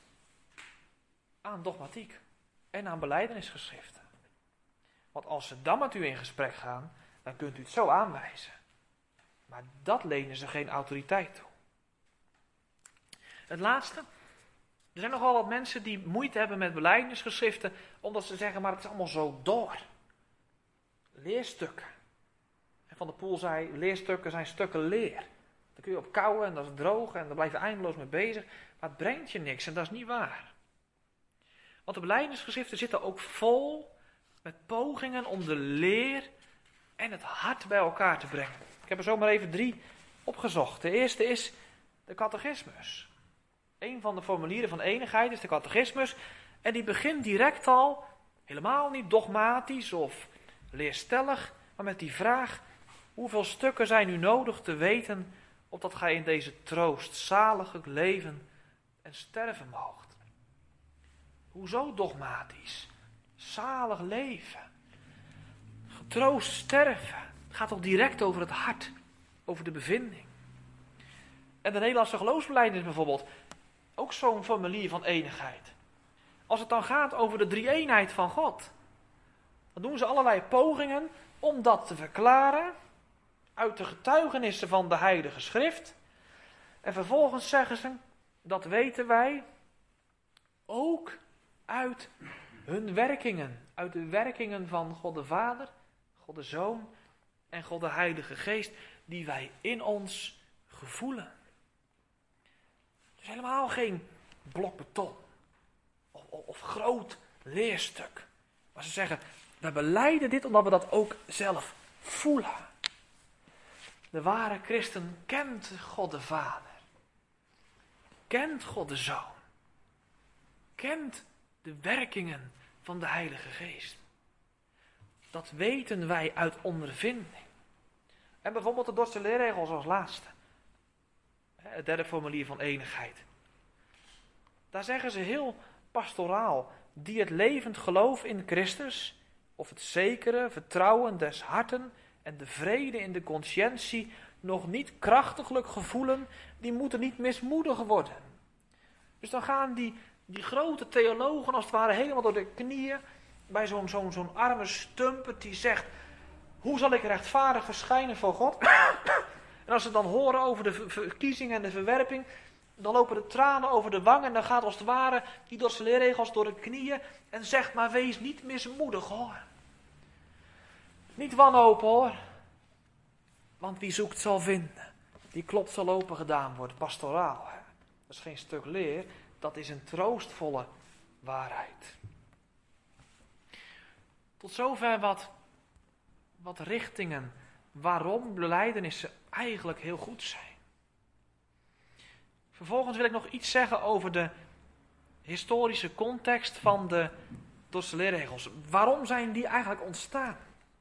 aan dogmatiek en aan belijdenisgeschriften. Want als ze dan met u in gesprek gaan, dan kunt u het zo aanwijzen. Maar dat lenen ze geen autoriteit toe. Het laatste. Er zijn nogal wat mensen die moeite hebben met belijdenisgeschriften, omdat ze zeggen, maar het is allemaal zo door. Leerstukken. En Van der Poel zei, leerstukken zijn stukken leer. Daar kun je op kouwen en dat is droog en daar blijf je eindeloos mee bezig. Maar het brengt je niks en dat is niet waar. Want de belijdenisgeschriften zitten ook vol met pogingen om de leer en het hart bij elkaar te brengen. Ik heb er zomaar even drie opgezocht. De eerste is de catechismus. Een van de formulieren van enigheid is de catechismus. En die begint direct al, helemaal niet dogmatisch of leerstellig, maar met die vraag: hoeveel stukken zijn u nodig te weten, opdat gij in deze troost zaliglijk leven en sterven moogt? Hoezo dogmatisch? Zalig leven. Getroost sterven. Het gaat toch direct over het hart, over de bevinding. En de Nederlandse geloofsbelijdenis bijvoorbeeld, ook zo'n formulier van enigheid. Als het dan gaat over de drie-eenheid van God, dan doen ze allerlei pogingen om dat te verklaren uit de getuigenissen van de Heilige Schrift. En vervolgens zeggen ze, dat weten wij ook uit hun werkingen. Uit de werkingen van God de Vader, God de Zoon en God de Heilige Geest, die wij in ons gevoelen. Dus helemaal geen blok beton of, of, of groot leerstuk. Maar ze zeggen, we belijden dit omdat we dat ook zelf voelen. De ware christen kent God de Vader. Kent God de Zoon. Kent de werkingen van de Heilige Geest. Dat weten wij uit ondervinding. En bijvoorbeeld de Dordtse leerregels als laatste. Het derde formulier van enigheid. Daar zeggen ze heel pastoraal, die het levend geloof in Christus, of het zekere vertrouwen des harten en de vrede in de conscientie nog niet krachtiglijk gevoelen, die moeten niet mismoedig worden. Dus dan gaan die, die grote theologen als het ware helemaal door de knieën bij zo'n zo'n zo'n arme stumpert die zegt, hoe zal ik rechtvaardig verschijnen voor God? En als ze dan horen over de verkiezing en de verwerping, dan lopen de tranen over de wang en dan gaat als het ware die Dordtse leerregels door de knieën en zegt, maar wees niet mismoedig hoor. Niet wanhopen hoor. Want wie zoekt zal vinden. Die klopt zal open gedaan worden. Pastoraal. Hè? Dat is geen stuk leer. Dat is een troostvolle waarheid. Tot zover wat, wat richtingen. Waarom belijdenissen eigenlijk heel goed zijn. Vervolgens wil ik nog iets zeggen over de historische context van de Dordtse leerregels. Waarom zijn die eigenlijk ontstaan?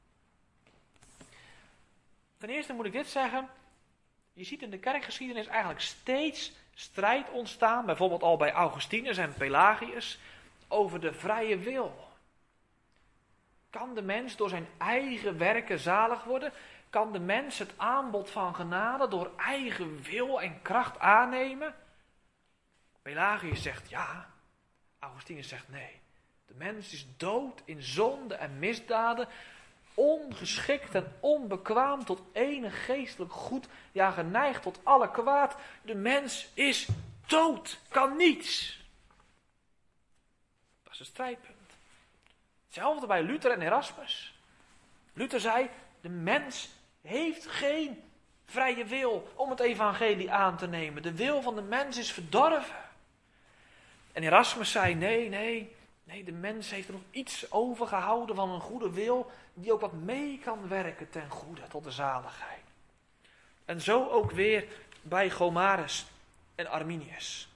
Ten eerste moet ik dit zeggen. Je ziet in de kerkgeschiedenis eigenlijk steeds strijd ontstaan. Bijvoorbeeld al bij Augustinus en Pelagius. Over de vrije wil. Kan de mens door zijn eigen werken zalig worden? Kan de mens het aanbod van genade door eigen wil en kracht aannemen? Pelagius zegt ja. Augustinus zegt nee. De mens is dood in zonde en misdaden. Ongeschikt en onbekwaam tot enig geestelijk goed. Ja, geneigd tot alle kwaad. De mens is dood. Kan niets. Dat is een strijdpunt. Hetzelfde bij Luther en Erasmus. Luther zei, de mens heeft geen vrije wil om het evangelie aan te nemen. De wil van de mens is verdorven. En Erasmus zei, nee, nee, nee, de mens heeft er nog iets overgehouden van een goede wil, die ook wat mee kan werken ten goede, tot de zaligheid. En zo ook weer bij Gomarus en Arminius.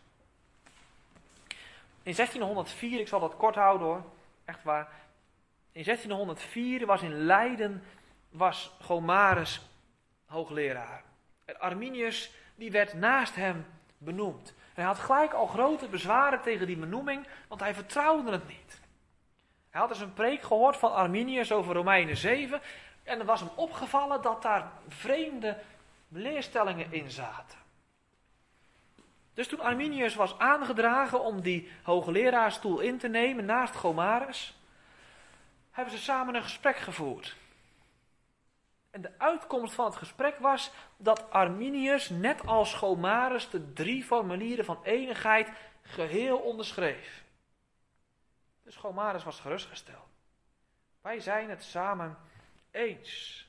In zestienhonderdvier, ik zal dat kort houden hoor, echt waar. In zestienhonderdvier was in Leiden, was Gomarus hoogleraar. En Arminius, die werd naast hem benoemd. En hij had gelijk al grote bezwaren tegen die benoeming, want hij vertrouwde het niet. Hij had dus een preek gehoord van Arminius over Romeinen zeven. En er was hem opgevallen dat daar vreemde leerstellingen in zaten. Dus toen Arminius was aangedragen om die hoogleraarsstoel in te nemen naast Gomarus, hebben ze samen een gesprek gevoerd. En de uitkomst van het gesprek was dat Arminius, net als Gomarus, de drie formulieren van enigheid geheel onderschreef. Dus Gomarus was gerustgesteld. Wij zijn het samen eens.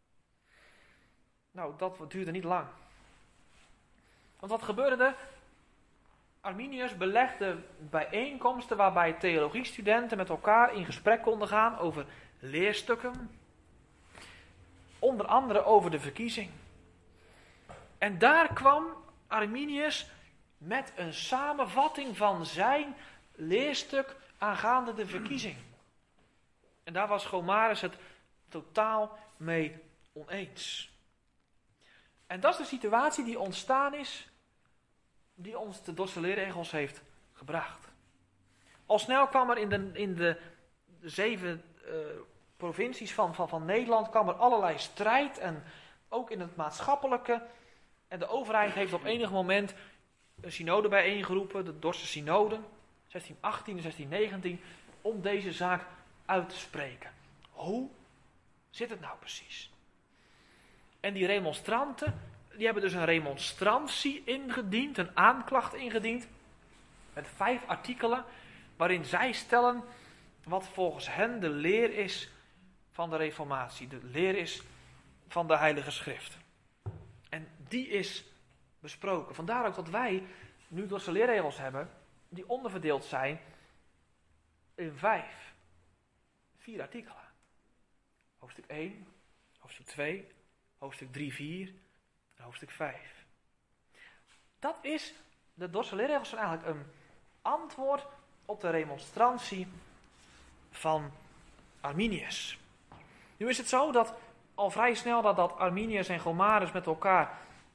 Nou, dat duurde niet lang. Want wat gebeurde er? Arminius belegde bijeenkomsten waarbij theologiestudenten met elkaar in gesprek konden gaan over leerstukken. Onder andere over de verkiezing. En daar kwam Arminius met een samenvatting van zijn leerstuk aangaande de verkiezing. En daar was Gomarus het totaal mee oneens. En dat is de situatie die ontstaan is, die ons de Dordtse leerregels heeft gebracht. Al snel kwam er in de, in de zeven uh, provincies van, van, van Nederland kwam er allerlei strijd en ook in het maatschappelijke. En de overheid heeft op enig moment een synode bijeengeroepen, de Dordtse synode, zestien achttien en zestien negentien, om deze zaak uit te spreken. Hoe zit het nou precies? En die remonstranten, die hebben dus een remonstrantie ingediend, een aanklacht ingediend, met vijf artikelen, waarin zij stellen wat volgens hen de leer is van de reformatie, de leer is van de Heilige Schrift. En die is besproken. Vandaar ook dat wij nu Dordtse leerregels hebben, die onderverdeeld zijn in vijf, vier artikelen. Hoofdstuk één, hoofdstuk twee, hoofdstuk drie, vier en hoofdstuk vijf. Dat is, de Dordtse leerregels zijn eigenlijk een antwoord op de remonstrantie van Arminius. Nu is het zo dat al vrij snel dat, dat Arminius en Gomarus met elkaar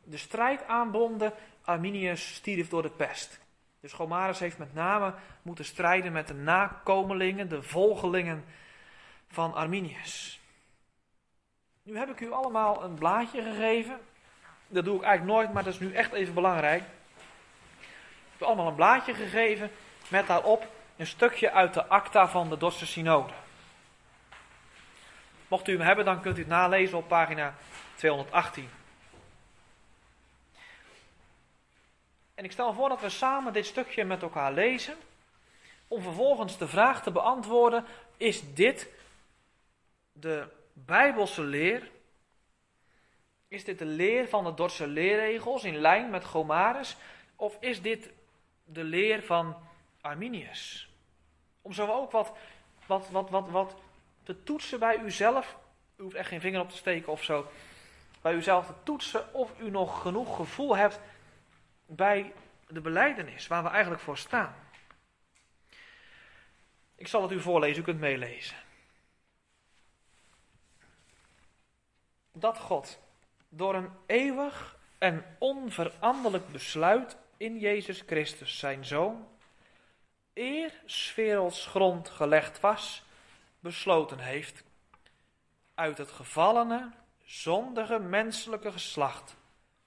de strijd aanbonden. Arminius stierf door de pest. Dus Gomarus heeft met name moeten strijden met de nakomelingen, de volgelingen van Arminius. Nu heb ik u allemaal een blaadje gegeven. Dat doe ik eigenlijk nooit, maar dat is nu echt even belangrijk. Ik heb u allemaal een blaadje gegeven met daarop een stukje uit de acta van de Dordtse Synode. Mocht u hem hebben, dan kunt u het nalezen op pagina tweehonderdachttien. En ik stel voor dat we samen dit stukje met elkaar lezen, om vervolgens de vraag te beantwoorden: is dit de Bijbelse leer? Is dit de leer van de Dordtse leerregels in lijn met Gomarus? Of is dit de leer van Arminius? Om zo ook wat, wat, wat, wat, wat te toetsen bij uzelf. U hoeft echt geen vinger op te steken of zo. Bij uzelf te toetsen of u nog genoeg gevoel hebt bij de belijdenis waar we eigenlijk voor staan. Ik zal het u voorlezen, u kunt meelezen. Dat God door een eeuwig en onveranderlijk besluit in Jezus Christus, zijn Zoon, eer 's werelds grond gelegd was, besloten heeft, uit het gevallene, zondige menselijke geslacht,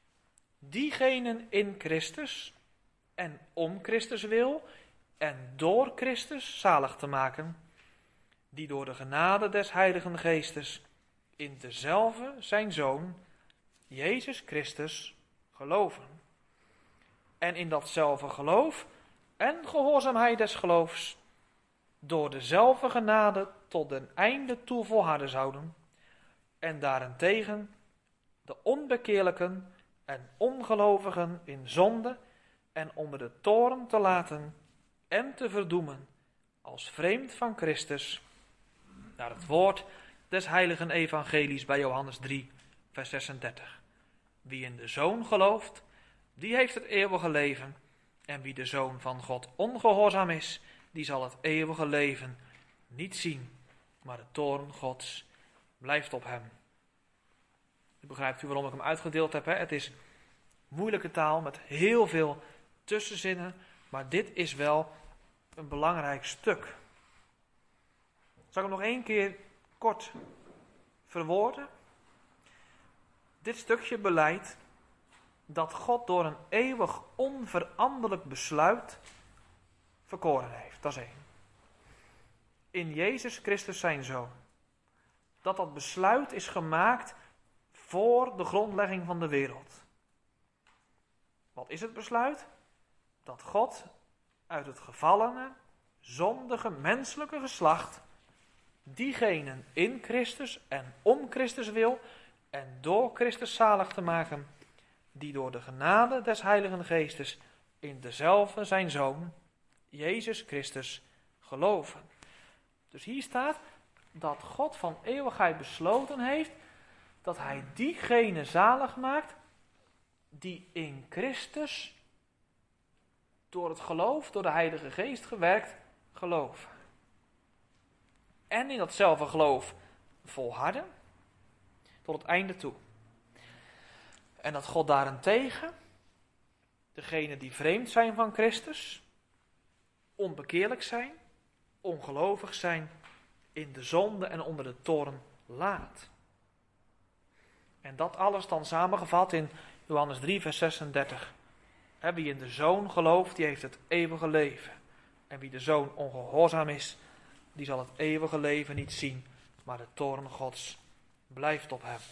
diegenen in Christus en om Christus wil en door Christus zalig te maken, die door de genade des Heiligen Geestes in dezelfde zijn Zoon, Jezus Christus, geloven. En in datzelfde geloof en gehoorzaamheid des geloofs, door dezelfde genade tot den einde toe volharden zouden, en daarentegen de onbekeerlijken en ongelovigen in zonde en onder de toorn te laten en te verdoemen als vreemd van Christus, naar het woord des heiligen evangelies bij Johannes drie, vers zesendertig. Wie in de Zoon gelooft, die heeft het eeuwige leven, en wie de Zoon van God ongehoorzaam is, die zal het eeuwige leven niet zien, maar de toorn Gods blijft op hem. U begrijpt u waarom ik hem uitgedeeld heb, hè? Het is moeilijke taal met heel veel tussenzinnen, maar dit is wel een belangrijk stuk. Zal ik hem nog één keer kort verwoorden? Dit stukje beleidt dat God door een eeuwig onveranderlijk besluit verkoren heeft. Dat is één. In Jezus Christus zijn Zoon. Dat dat besluit is gemaakt voor de grondlegging van de wereld. Wat is het besluit? Dat God uit het gevallene, zondige, menselijke geslacht diegenen in Christus en om Christus wil en door Christus zalig te maken, die door de genade des Heiligen Geestes in dezelfde zijn Zoon, Jezus Christus, geloven. Dus hier staat dat God van eeuwigheid besloten heeft dat hij diegenen zalig maakt die in Christus door het geloof, door de Heilige Geest gewerkt, geloven. En in datzelfde geloof volharden tot het einde toe. En dat God daarentegen degenen die vreemd zijn van Christus, onbekeerlijk zijn, ongelovig zijn, in de zonde en onder de toorn laat. En dat alles dan samengevat in Johannes drie, vers zesendertig. En wie in de Zoon gelooft, die heeft het eeuwige leven. En wie de Zoon ongehoorzaam is, die zal het eeuwige leven niet zien, maar de toorn Gods blijft op hem.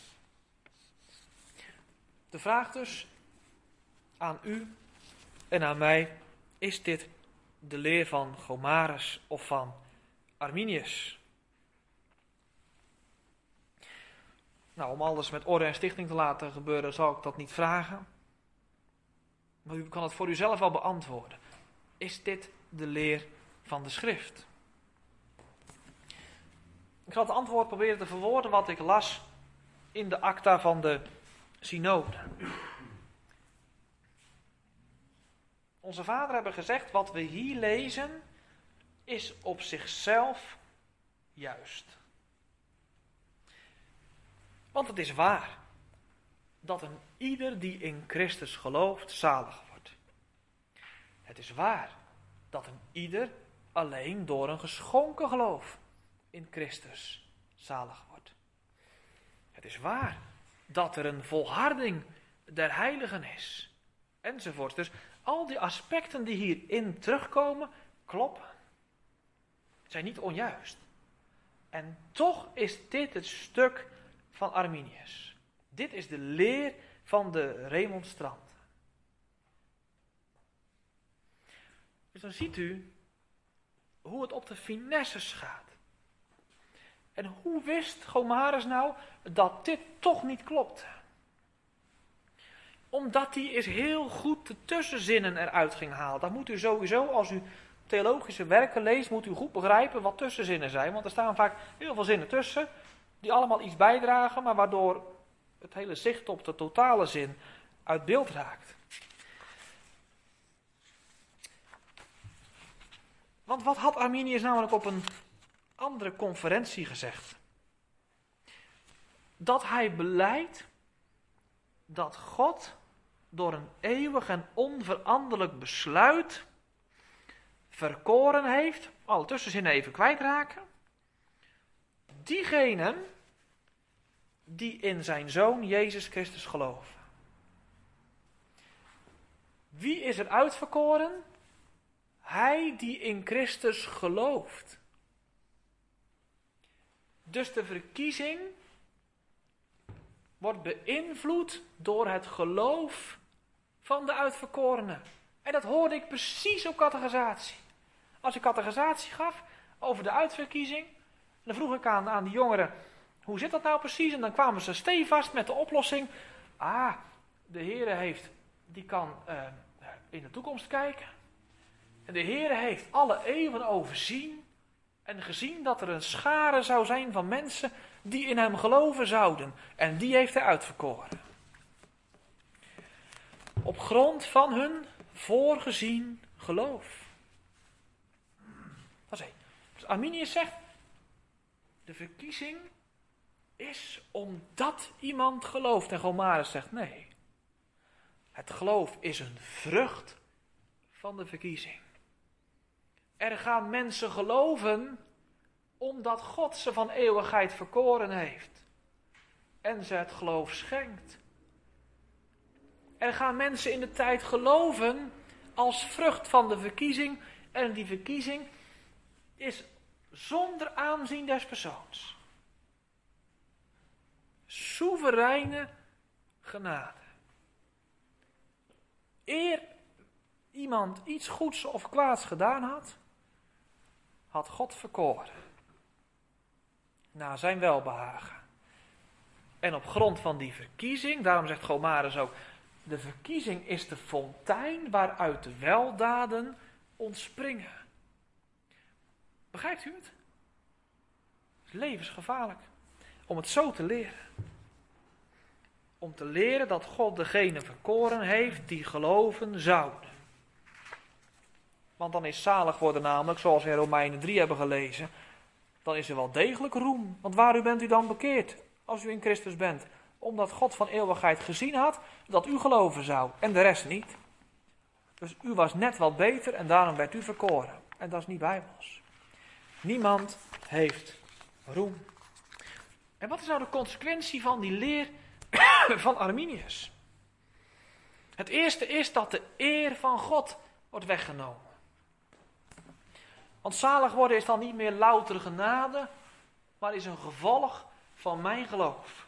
De vraag dus aan u en aan mij, is dit de leer van Gomarus of van Arminius? Nou, om alles met orde en stichting te laten gebeuren, zal ik dat niet vragen. Maar u kan het voor uzelf wel beantwoorden. Is dit de leer van de schrift? Ik zal het antwoord proberen te verwoorden wat ik las in de acta van de synode. Onze vaderen hebben gezegd, wat we hier lezen is op zichzelf juist. Want het is waar. dat een ieder die in Christus gelooft zalig wordt. Het is waar dat een ieder alleen door een geschonken geloof in Christus zalig wordt. Het is waar dat er een volharding der heiligen is, enzovoort. Dus al die aspecten die hierin terugkomen, kloppen. Zijn niet onjuist. En toch is dit het stuk van Arminius. Dit is de leer van de remonstranten. Dus dan ziet u hoe het op de finesses gaat. En hoe wist Gomarus nou dat dit toch niet klopte? Omdat hij is heel goed de tussenzinnen eruit ging halen. Dat moet u sowieso, als u theologische werken leest, moet u goed begrijpen wat tussenzinnen zijn. Want er staan vaak heel veel zinnen tussen, die allemaal iets bijdragen, maar waardoor het hele zicht op de totale zin uit beeld raakt. Want wat had Arminius namelijk op een andere conferentie gezegd? Dat hij belijdt dat God door een eeuwig en onveranderlijk besluit verkoren heeft, alle tussenzinnen even kwijtraken, diegenen die in zijn Zoon Jezus Christus geloven. Wie is er uitverkoren? Hij die in Christus gelooft. Dus de verkiezing wordt beïnvloed door het geloof van de uitverkorenen. En dat hoorde ik precies op catechisatie. Als ik catechisatie gaf over de uitverkiezing, dan vroeg ik aan, aan die jongeren, hoe zit dat nou precies? En dan kwamen ze stevast met de oplossing. Ah, de Heere heeft, die kan uh, in de toekomst kijken. En de Heere heeft alle eeuwen overzien en gezien dat er een schare zou zijn van mensen die in hem geloven zouden. En die heeft hij uitverkoren. Op grond van hun voorgezien geloof. Dat is één. Dus Arminius zegt, de verkiezing is omdat iemand gelooft. En Gomarus zegt nee. Het geloof is een vrucht van de verkiezing. Er gaan mensen geloven omdat God ze van eeuwigheid verkoren heeft. En ze het geloof schenkt. Er gaan mensen in de tijd geloven als vrucht van de verkiezing. En die verkiezing is zonder aanzien des persoons. Soevereine genade. Eer iemand iets goeds of kwaads gedaan had, had God verkoren. Naar zijn welbehagen. En op grond van die verkiezing, daarom zegt Gomarus ook, de verkiezing is de fontein waaruit de weldaden ontspringen. Begrijpt u het? Het is levensgevaarlijk om het zo te leren. Om te leren dat God degene verkoren heeft die geloven zouden. Want dan is zalig worden namelijk, zoals we in Romeinen drie hebben gelezen, dan is er wel degelijk roem. Want waar u bent u dan bekeerd, als u in Christus bent? Omdat God van eeuwigheid gezien had dat u geloven zou en de rest niet. Dus u was net wat beter en daarom werd u verkoren. En dat is niet bijbels. Niemand heeft roem. En wat is nou de consequentie van die leer van Arminius? Het eerste is dat de eer van God wordt weggenomen. Want zalig worden is dan niet meer louter genade, maar is een gevolg van mijn geloof.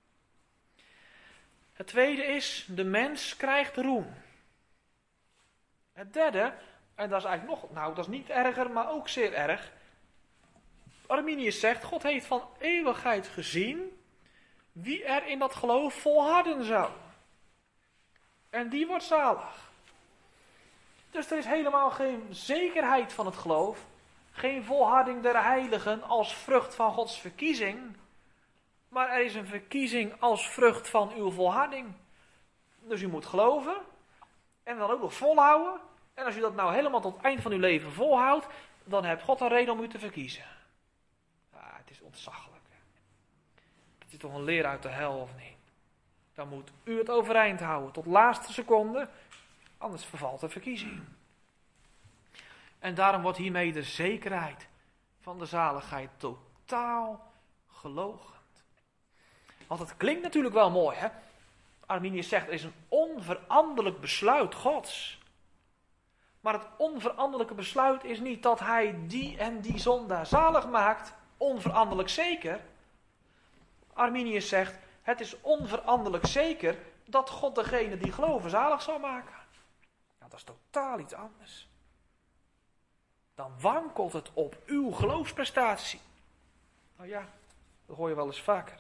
Het tweede is, de mens krijgt roem. Het derde, en dat is eigenlijk nog, nou dat is niet erger, maar ook zeer erg. Arminius zegt, God heeft van eeuwigheid gezien wie er in dat geloof volharden zou. En die wordt zalig. Dus er is helemaal geen zekerheid van het geloof, geen volharding der heiligen als vrucht van Gods verkiezing, maar er is een verkiezing als vrucht van uw volharding. Dus u moet geloven en dan ook nog volhouden. En als u dat nou helemaal tot het eind van uw leven volhoudt, dan heeft God een reden om u te verkiezen. Ja, het is ontzaglijk. Het is toch een leer uit de hel of niet? Dan moet u het overeind houden tot laatste seconde, anders vervalt de verkiezing. En daarom wordt hiermee de zekerheid van de zaligheid totaal geloochend. Want het klinkt natuurlijk wel mooi, hè? Arminius zegt, er is een onveranderlijk besluit Gods. Maar het onveranderlijke besluit is niet dat hij die en die zondaar zalig maakt, onveranderlijk zeker. Arminius zegt, het is onveranderlijk zeker dat God degene die geloven zalig zal maken. Nou, dat is totaal iets anders. Dan wankelt het op uw geloofsprestatie. Nou ja, dat hoor je wel eens vaker.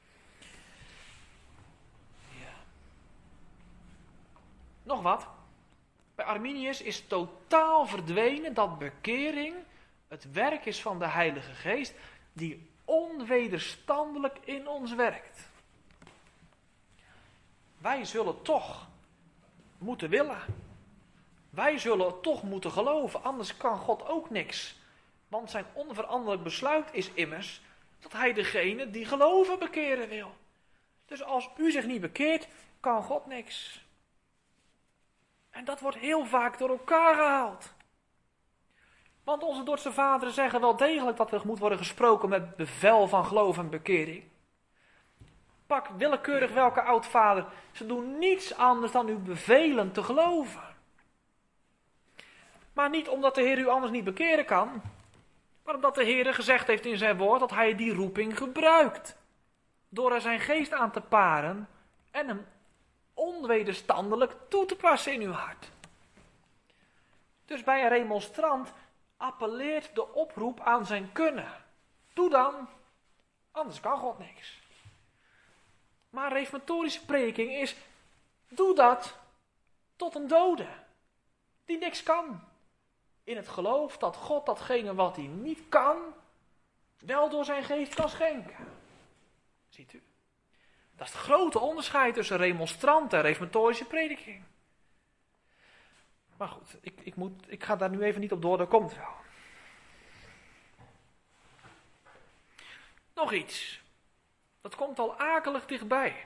Ja. Nog wat. Bij Arminius is totaal verdwenen dat bekering het werk is van de Heilige Geest die onwederstandelijk in ons werkt. Wij zullen toch moeten willen. Wij zullen toch moeten geloven, anders kan God ook niks. Want zijn onveranderlijk besluit is immers dat hij degene die geloven bekeren wil. Dus als u zich niet bekeert, kan God niks. En dat wordt heel vaak door elkaar gehaald. Want onze Dordtse vaderen zeggen wel degelijk dat er moet worden gesproken met bevel van geloof en bekering. Pak willekeurig welke oudvader, ze doen niets anders dan u bevelen te geloven. Maar niet omdat de Heer u anders niet bekeren kan, maar omdat de Heer gezegd heeft in zijn woord dat hij die roeping gebruikt. Door er zijn geest aan te paren en hem onwederstandelijk toe te passen in uw hart. Dus bij een remonstrant appelleert de oproep aan zijn kunnen. Doe dan, anders kan God niks. Maar reformatorische prediking is, doe dat tot een dode, die niks kan. In het geloof dat God datgene wat hij niet kan, wel door zijn geest kan schenken. Ziet u? Dat is het grote onderscheid tussen remonstrant en reformatorische prediking. Maar goed, ik, ik, moet, ik ga daar nu even niet op door, dat komt wel. Nog iets. Dat komt al akelig dichtbij.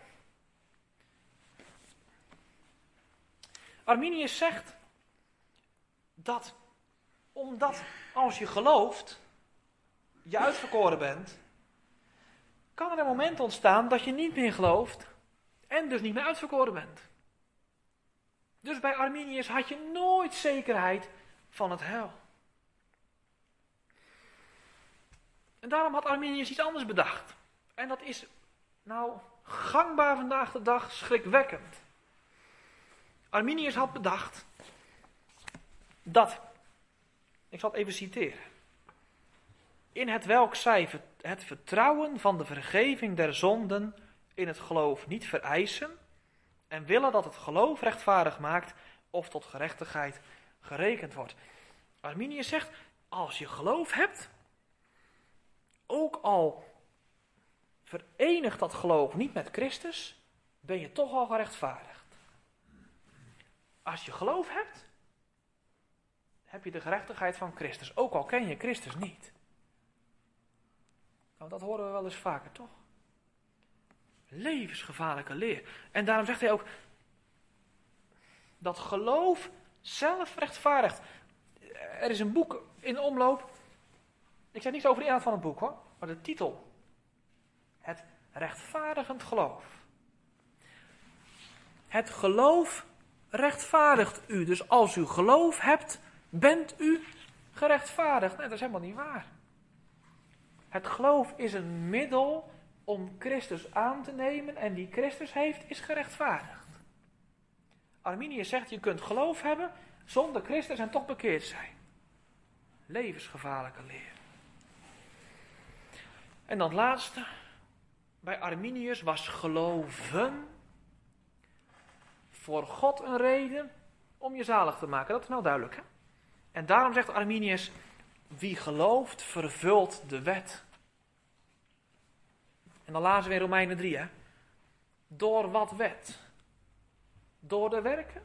Arminius zegt dat omdat als je gelooft, je uitverkoren bent, kan er een moment ontstaan dat je niet meer gelooft en dus niet meer uitverkoren bent. Dus bij Arminius had je nooit zekerheid van het heil. En daarom had Arminius iets anders bedacht. En dat is nou gangbaar vandaag de dag schrikwekkend. Arminius had bedacht dat, ik zal het even citeren. In het welk zij het vertrouwen van de vergeving der zonden in het geloof niet vereisen en willen dat het geloof rechtvaardig maakt of tot gerechtigheid gerekend wordt. Arminius zegt, als je geloof hebt, ook al verenigt dat geloof niet met Christus, ben je toch al gerechtvaardigd. Als je geloof hebt, heb je de gerechtigheid van Christus, ook al ken je Christus niet. Nou, dat horen we wel eens vaker, toch? Levensgevaarlijke leer. En daarom zegt hij ook, dat geloof zelf rechtvaardigt. Er is een boek in omloop. Ik zeg niets over de inhoud van het boek, hoor. Maar de titel. Het rechtvaardigend geloof. Het geloof rechtvaardigt u. Dus als u geloof hebt, bent u gerechtvaardigd. Nee, dat is helemaal niet waar. Het geloof is een middel om Christus aan te nemen en die Christus heeft, is gerechtvaardigd. Arminius zegt, je kunt geloof hebben zonder Christus en toch bekeerd zijn. Levensgevaarlijke leer. En dan het laatste. Bij Arminius was geloven voor God een reden om je zalig te maken. Dat is nou duidelijk, hè? En daarom zegt Arminius, wie gelooft vervult de wet. En dan lazen we in Romeinen drie, hè. Door wat wet? Door de werken?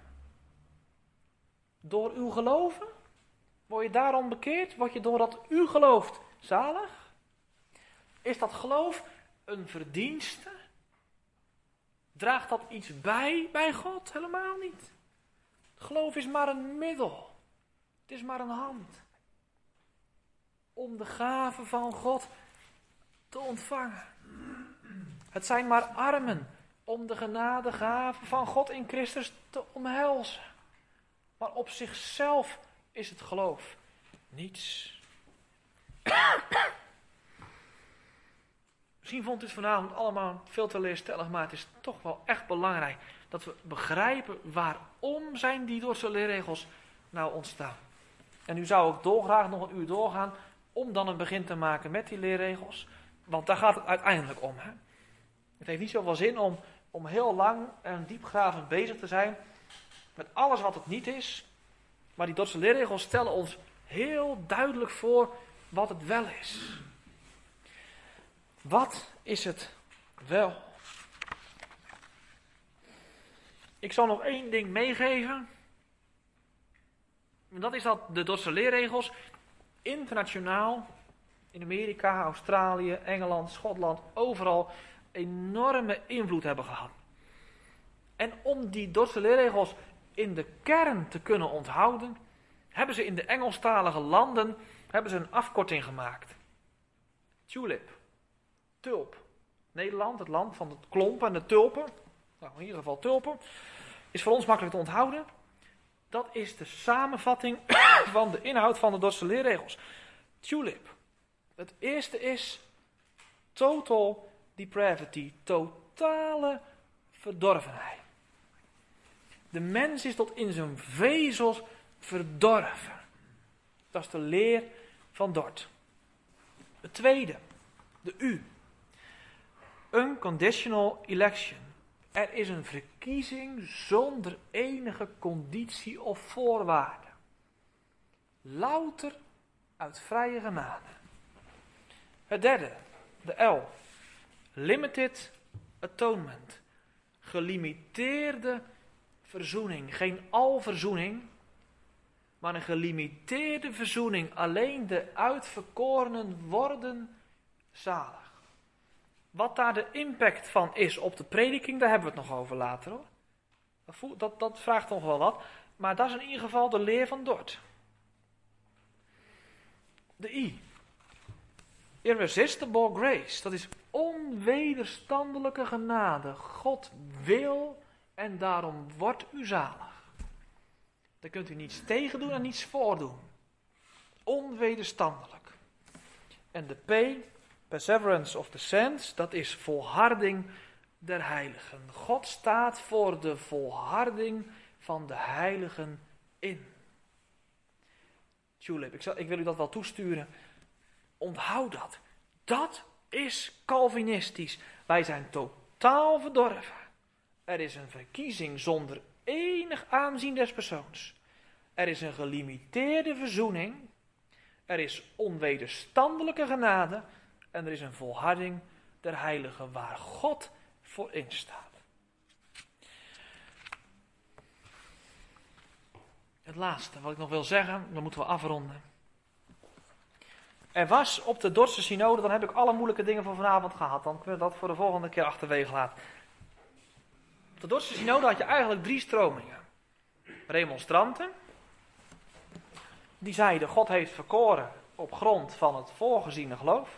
Door uw geloven? Word je daarom bekeerd? Word je doordat u gelooft zalig? Is dat geloof een verdienste? Draagt dat iets bij bij God? Helemaal niet. Geloof is maar een middel. Het is maar een hand. Om de gave van God te ontvangen. Het zijn maar armen om de genadegave van God in Christus te omhelzen. Maar op zichzelf is het geloof niets. Misschien vond u het vanavond allemaal veel te leerstellig, maar het is toch wel echt belangrijk dat we begrijpen waarom zijn die Dordtse leerregels nou ontstaan. En u zou ook dolgraag nog een uur doorgaan om dan een begin te maken met die leerregels. Want daar gaat het uiteindelijk om. Hè? Het heeft niet zoveel zin om, om heel lang en diepgravend bezig te zijn met alles wat het niet is. Maar die Dordtse leerregels stellen ons heel duidelijk voor wat het wel is. Wat is het wel? Ik zal nog één ding meegeven. En dat is dat de Dordtse leerregels internationaal, in Amerika, Australië, Engeland, Schotland, overal enorme invloed hebben gehad. En om die Dordtse leerregels in de kern te kunnen onthouden, hebben ze in de Engelstalige landen hebben ze een afkorting gemaakt. Tulip. Tulp. Nederland, het land van de klompen en de tulpen. Nou, in ieder geval tulpen. Is voor ons makkelijk te onthouden. Dat is de samenvatting van de inhoud van de Dordtse leerregels. Tulip. Het eerste is total depravity. Totale verdorvenheid. De mens is tot in zijn vezels verdorven. Dat is de leer van Dort. Het tweede, de U. Unconditional election. Er is een verkiezing zonder enige conditie of voorwaarde. Louter uit vrije genade. Het derde, de L. Limited atonement. Gelimiteerde verzoening. Geen alverzoening, maar een gelimiteerde verzoening. Alleen de uitverkorenen worden zalig. Wat daar de impact van is op de prediking, daar hebben we het nog over later hoor. Dat, dat, dat vraagt nog wel wat. Maar dat is in ieder geval de leer van Dort. De I. Irresistible grace. Dat is onwederstandelijke genade. God wil en daarom wordt u zalig. Daar kunt u niets tegen doen en niets voordoen. Onwederstandelijk. En de P. Perseverance of the saints, dat is volharding der heiligen. God staat voor de volharding van de heiligen in. Tulip, ik, zal, ik wil u dat wel toesturen. Onthoud dat. Dat is Calvinistisch. Wij zijn totaal verdorven. Er is een verkiezing zonder enig aanzien des persoons. Er is een gelimiteerde verzoening. Er is onwederstandelijke genade. En er is een volharding der heiligen waar God voor instaat. Het laatste wat ik nog wil zeggen, dan moeten we afronden. Er was op de Dordtse synode, dan heb ik alle moeilijke dingen van vanavond gehad. Dan kunnen we dat voor de volgende keer achterwege laten. Op de Dordtse synode had je eigenlijk drie stromingen. Remonstranten. Die zeiden, God heeft verkoren op grond van het voorgeziene geloof.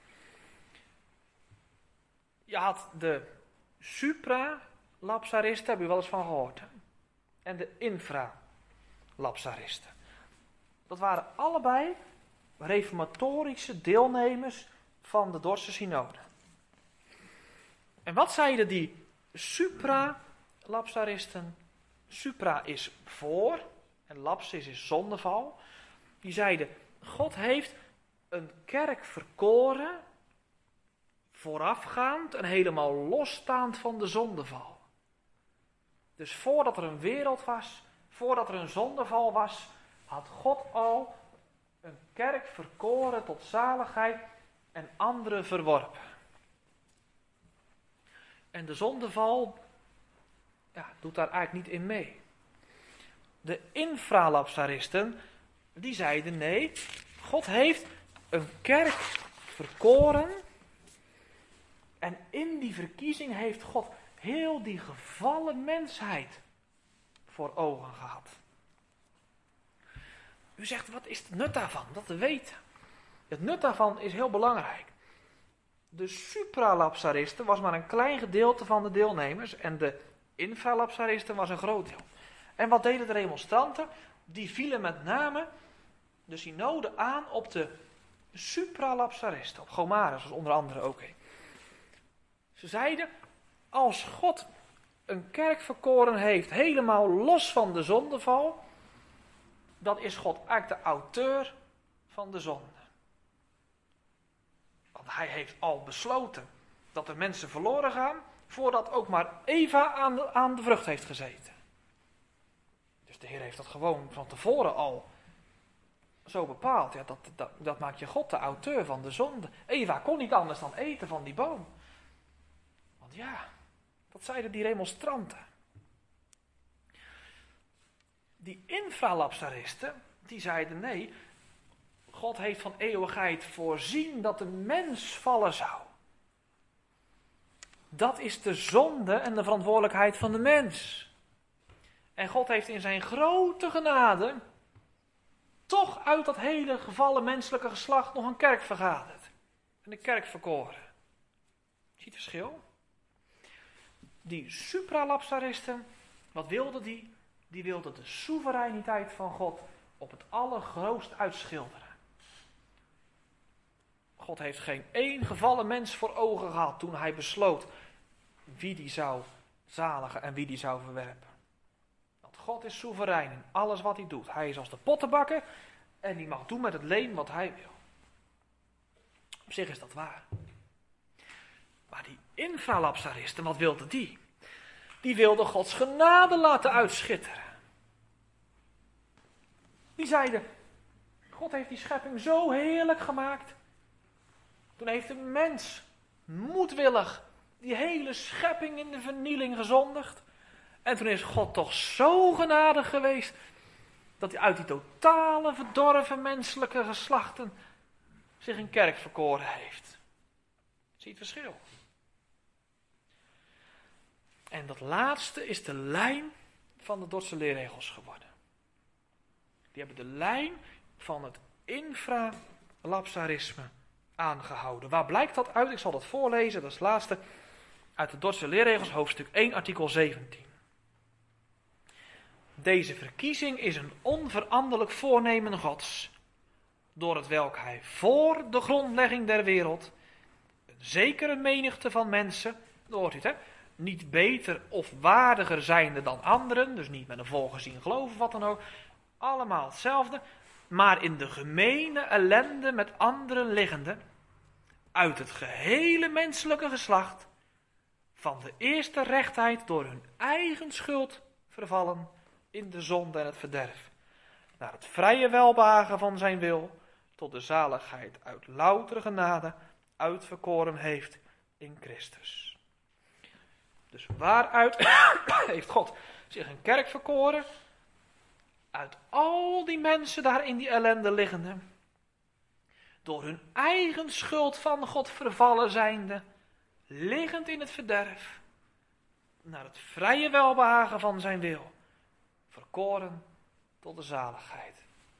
Je had de supra-lapsaristen, heb je wel eens van gehoord. Hè? En de infra-lapsaristen. Dat waren allebei reformatorische deelnemers van de Dordtse synode. En wat zeiden die supra-lapsaristen? Supra is voor en lapsis is zondeval. Die zeiden, God heeft een kerk verkoren, voorafgaand en helemaal losstaand van de zondeval. Dus voordat er een wereld was, voordat er een zondeval was, had God al een kerk verkoren tot zaligheid en anderen verworpen. En de zondeval ja, doet daar eigenlijk niet in mee. De infralapsaristen, die zeiden nee, God heeft een kerk verkoren. En in die verkiezing heeft God heel die gevallen mensheid voor ogen gehad. U zegt, wat is het nut daarvan? Dat te weten. Het nut daarvan is heel belangrijk. De supralapsaristen was maar een klein gedeelte van de deelnemers en de infralapsaristen was een groot deel. En wat deden de remonstranten? Die vielen met name de synode aan op de supralapsaristen, op Gomarus was onder andere ook een. Ze zeiden, als God een kerk verkoren heeft, helemaal los van de zondeval, dan is God eigenlijk de auteur van de zonde. Want hij heeft al besloten dat de mensen verloren gaan, voordat ook maar Eva aan de, aan de vrucht heeft gezeten. Dus de Heer heeft dat gewoon van tevoren al zo bepaald. Ja, dat, dat, dat maakt je God de auteur van de zonde. Eva kon niet anders dan eten van die boom. Want ja, dat zeiden die remonstranten. Die infralapsaristen, die zeiden nee, God heeft van eeuwigheid voorzien dat de mens vallen zou. Dat is de zonde en de verantwoordelijkheid van de mens. En God heeft in zijn grote genade toch uit dat hele gevallen menselijke geslacht nog een kerk vergaderd. En een kerk verkoren. Zie je het verschil? Die supralapsaristen, wat wilden die? Die wilden de soevereiniteit van God op het allergrootst uitschilderen. God heeft geen één gevallen mens voor ogen gehad toen hij besloot wie die zou zaligen en wie die zou verwerpen. Want God is soeverein in alles wat hij doet. Hij is als de pottenbakker en die mag doen met het leem wat hij wil. Op zich is dat waar. Maar die infralapsaristen, wat wilden die? Die wilden Gods genade laten uitschitteren. Die zeiden, God heeft die schepping zo heerlijk gemaakt. Toen heeft de mens moedwillig die hele schepping in de vernieling gezondigd. En toen is God toch zo genadig geweest dat hij uit die totale verdorven menselijke geslachten zich een kerk verkoren heeft. Zie je het verschil? En dat laatste is de lijn van de Dordtse leerregels geworden. Die hebben de lijn van het infralapsarisme aangehouden. Waar blijkt dat uit? Ik zal dat voorlezen, dat is het laatste. Uit de Dordtse leerregels, hoofdstuk één, artikel zeventien. Deze verkiezing is een onveranderlijk voornemen Gods, door het welk hij voor de grondlegging der wereld een zekere menigte van mensen, dan hoort u het, hè, niet beter of waardiger zijnde dan anderen, dus niet met een volgezien geloof of wat dan ook, allemaal hetzelfde, maar in de gemene ellende met anderen liggende, uit het gehele menselijke geslacht, van de eerste rechtheid door hun eigen schuld vervallen in de zonde en het verderf, naar het vrije welbehagen van zijn wil, tot de zaligheid uit loutere genade uitverkoren heeft in Christus. Dus waaruit heeft God zich een kerk verkoren? Uit al die mensen daar in die ellende liggende, door hun eigen schuld van God vervallen zijnde, liggend in het verderf, naar het vrije welbehagen van zijn wil, verkoren tot de zaligheid.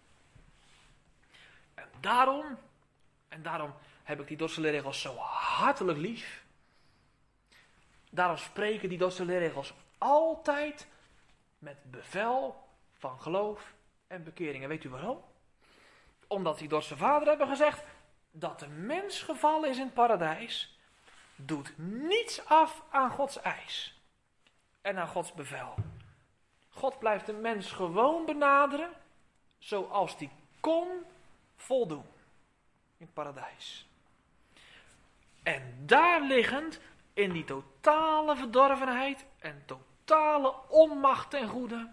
En daarom, en daarom heb ik die Dordtse leerregels zo hartelijk lief. Daarom spreken die Dordtse leerregels altijd met bevel van geloof en bekering. En weet u waarom? Omdat die Dordtse vader hebben gezegd dat de mens gevallen is in het paradijs, doet niets af aan Gods eis en aan Gods bevel. God blijft de mens gewoon benaderen zoals die kon voldoen in het paradijs. En daar liggend, in die totale verdorvenheid en totale onmacht ten goede,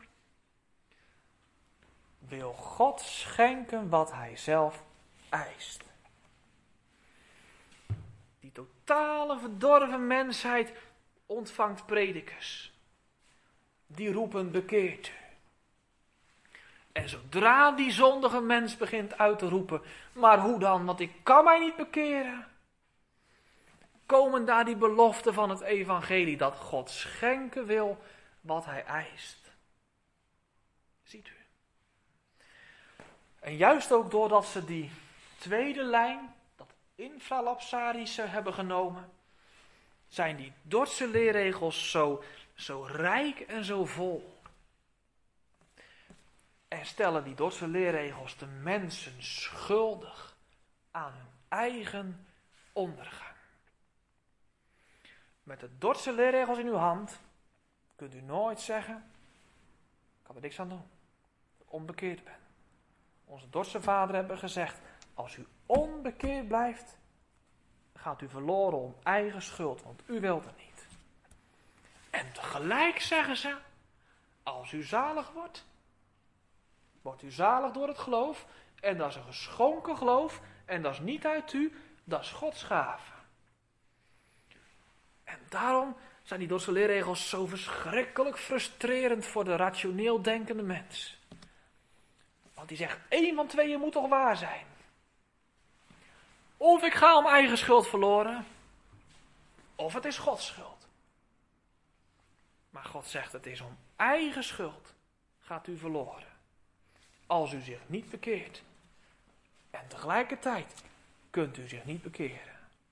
wil God schenken wat hij zelf eist. Die totale verdorven mensheid ontvangt predikers. Die roepen bekeert u. En zodra die zondige mens begint uit te roepen, maar hoe dan, want ik kan mij niet bekeren. komen daar die beloften van het evangelie, dat God schenken wil wat hij eist. Ziet u. En juist ook doordat ze die tweede lijn, dat infralapsarische hebben genomen, zijn die Dordtse leerregels zo, zo rijk en zo vol. En stellen die Dordtse leerregels de mensen schuldig aan hun eigen ondergang. Met de Dordtse leerregels in uw hand kunt u nooit zeggen, ik kan er niks aan doen, dat ik onbekeerd ben. Onze Dordtse vader hebben gezegd, als u onbekeerd blijft, gaat u verloren om eigen schuld, want u wilt het niet. En tegelijk zeggen ze, als u zalig wordt, wordt u zalig door het geloof, en dat is een geschonken geloof, en dat is niet uit u, dat is Gods gave. En daarom zijn die Dordtse leerregels zo verschrikkelijk frustrerend voor de rationeel denkende mens. Want die zegt, één van tweeën moet toch waar zijn. Of ik ga om eigen schuld verloren, of het is Gods schuld. Maar God zegt, het is om eigen schuld gaat u verloren. Als u zich niet bekeert. En tegelijkertijd kunt u zich niet bekeren.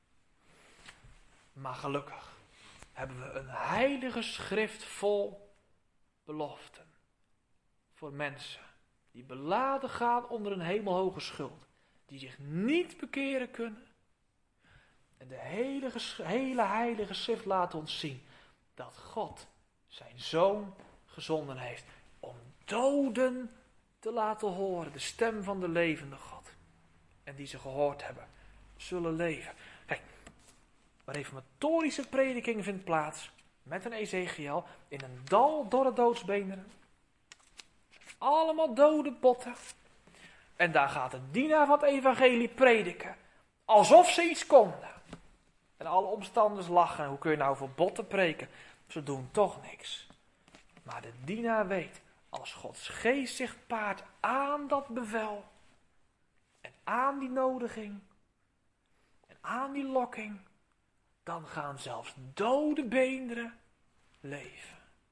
Maar gelukkig hebben we een heilige schrift vol beloften. Voor mensen die beladen gaan onder een hemelhoge schuld. Die zich niet bekeren kunnen. En de hele, hele heilige schrift laat ons zien dat God zijn zoon gezonden heeft om doden te laten horen. De stem van de levende God. En die ze gehoord hebben, zullen leven. Kijk, een reformatorische prediking vindt plaats met een Ezechiel in een dal dorre doodsbeenderen. Allemaal dode botten. En daar gaat een dienaar van het evangelie prediken. Alsof ze iets konden. En alle omstanders lachen. Hoe kun je nou voor botten preken? Ze doen toch niks. Maar de dienaar weet, als Gods geest zich paart aan dat bevel. En aan die nodiging. En aan die lokking. Dan gaan zelfs dode beenderen leven.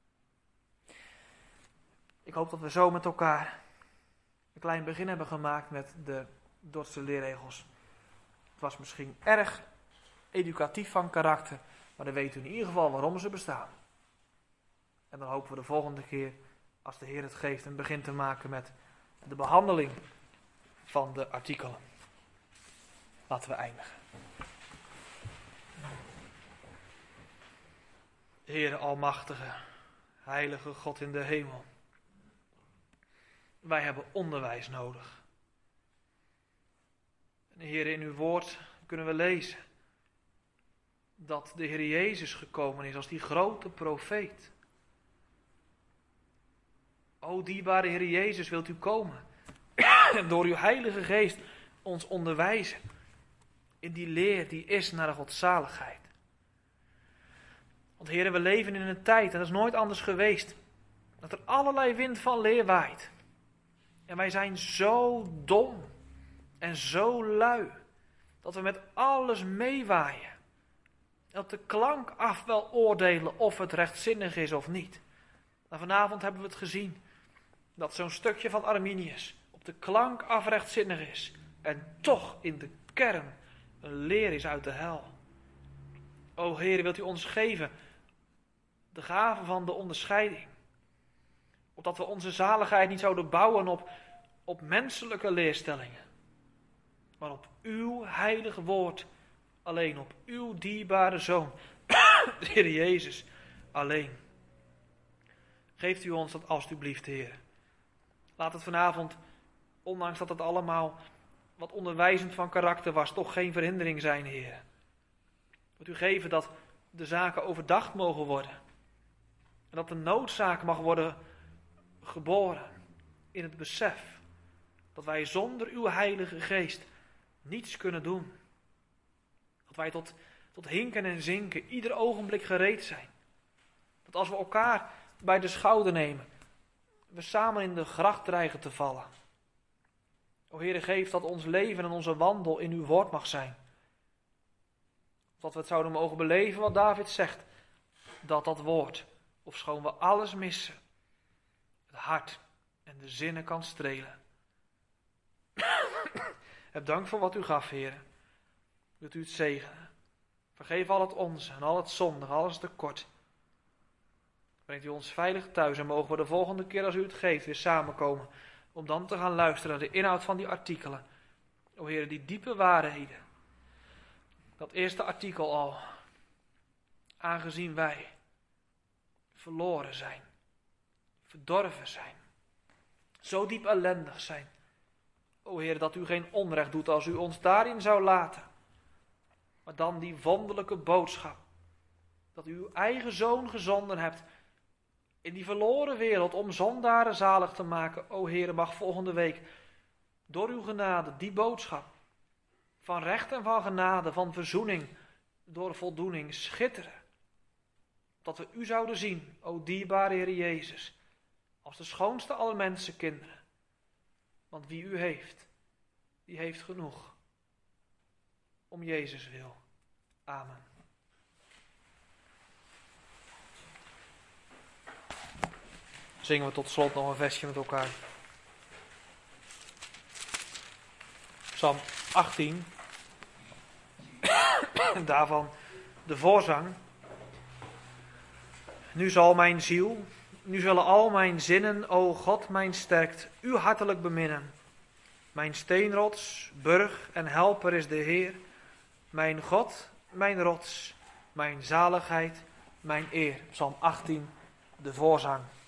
Ik hoop dat we zo met elkaar een klein begin hebben gemaakt met de Dordtse leerregels. Het was misschien erg educatief van karakter, maar dan weten we in ieder geval waarom ze bestaan. En dan hopen we de volgende keer, als de Heer het geeft, een begin te maken met de behandeling van de artikelen. Laten we eindigen. Heere Almachtige, Heilige God in de hemel. Wij hebben onderwijs nodig. En Heer, in uw woord kunnen we lezen dat de Heer Jezus gekomen is als die grote profeet. O dierbare Heer Jezus, wilt u komen en door uw Heilige Geest ons onderwijzen in die leer die is naar de godzaligheid. Want Heer, we leven in een tijd, en dat is nooit anders geweest, dat er allerlei wind van leer waait. En wij zijn zo dom en zo lui, dat we met alles meewaaien. En op de klank af wel oordelen of het rechtzinnig is of niet. Maar vanavond hebben we het gezien, dat zo'n stukje van Arminius op de klank af rechtzinnig is. En toch in de kern een leer is uit de hel. O Heer, wilt u ons geven de gave van de onderscheiding. Opdat we onze zaligheid niet zouden bouwen op, op menselijke leerstellingen. Maar op uw heilige woord. Alleen op uw dierbare Zoon. De Heer Jezus alleen. Geeft u ons dat alstublieft, Heer. Laat het vanavond, ondanks dat het allemaal wat onderwijzend van karakter was, toch geen verhindering zijn, Heer. Wilt u geven dat de zaken overdacht mogen worden. En dat de noodzaak mag worden geboren in het besef dat wij zonder uw Heilige Geest niets kunnen doen. Dat wij tot, tot hinken en zinken ieder ogenblik gereed zijn. Dat als we elkaar bij de schouder nemen, we samen in de gracht dreigen te vallen. O Heere, geef dat ons leven en onze wandel in uw woord mag zijn. dat we het zouden mogen beleven wat David zegt. Dat dat woord, ofschoon we alles missen, het hart en de zinnen kan strelen. Heb dank voor wat u gaf, Heer. Wilt u het zegenen. Vergeef al het onze en al het zondig, alles tekort. Brengt u ons veilig thuis en mogen we de volgende keer als u het geeft weer samenkomen. Om dan te gaan luisteren naar de inhoud van die artikelen. O Heer, die diepe waarheden. Dat eerste artikel al. Aangezien wij verloren zijn. Verdorven zijn. Zo diep ellendig zijn. O Heer, dat u geen onrecht doet als u ons daarin zou laten. Maar dan die wonderlijke boodschap. Dat u uw eigen zoon gezonden hebt. In die verloren wereld om zondaren zalig te maken. O Heer, mag volgende week door uw genade die boodschap. Van recht en van genade, van verzoening. Door voldoening schitteren. Dat we u zouden zien, o dierbare Heer Jezus. Als de schoonste aller mensenkinderen. Want wie u heeft, die heeft genoeg. Om Jezus wil. Amen. Zingen we tot slot nog een versje met elkaar. Psalm achttien. Daarvan de voorzang. Nu zal mijn ziel, nu zullen al mijn zinnen, o God, mijn sterkt, u hartelijk beminnen. Mijn steenrots, burg en helper is de Heer. Mijn God, mijn rots, mijn zaligheid, mijn eer. Psalm achttien, de voorzang.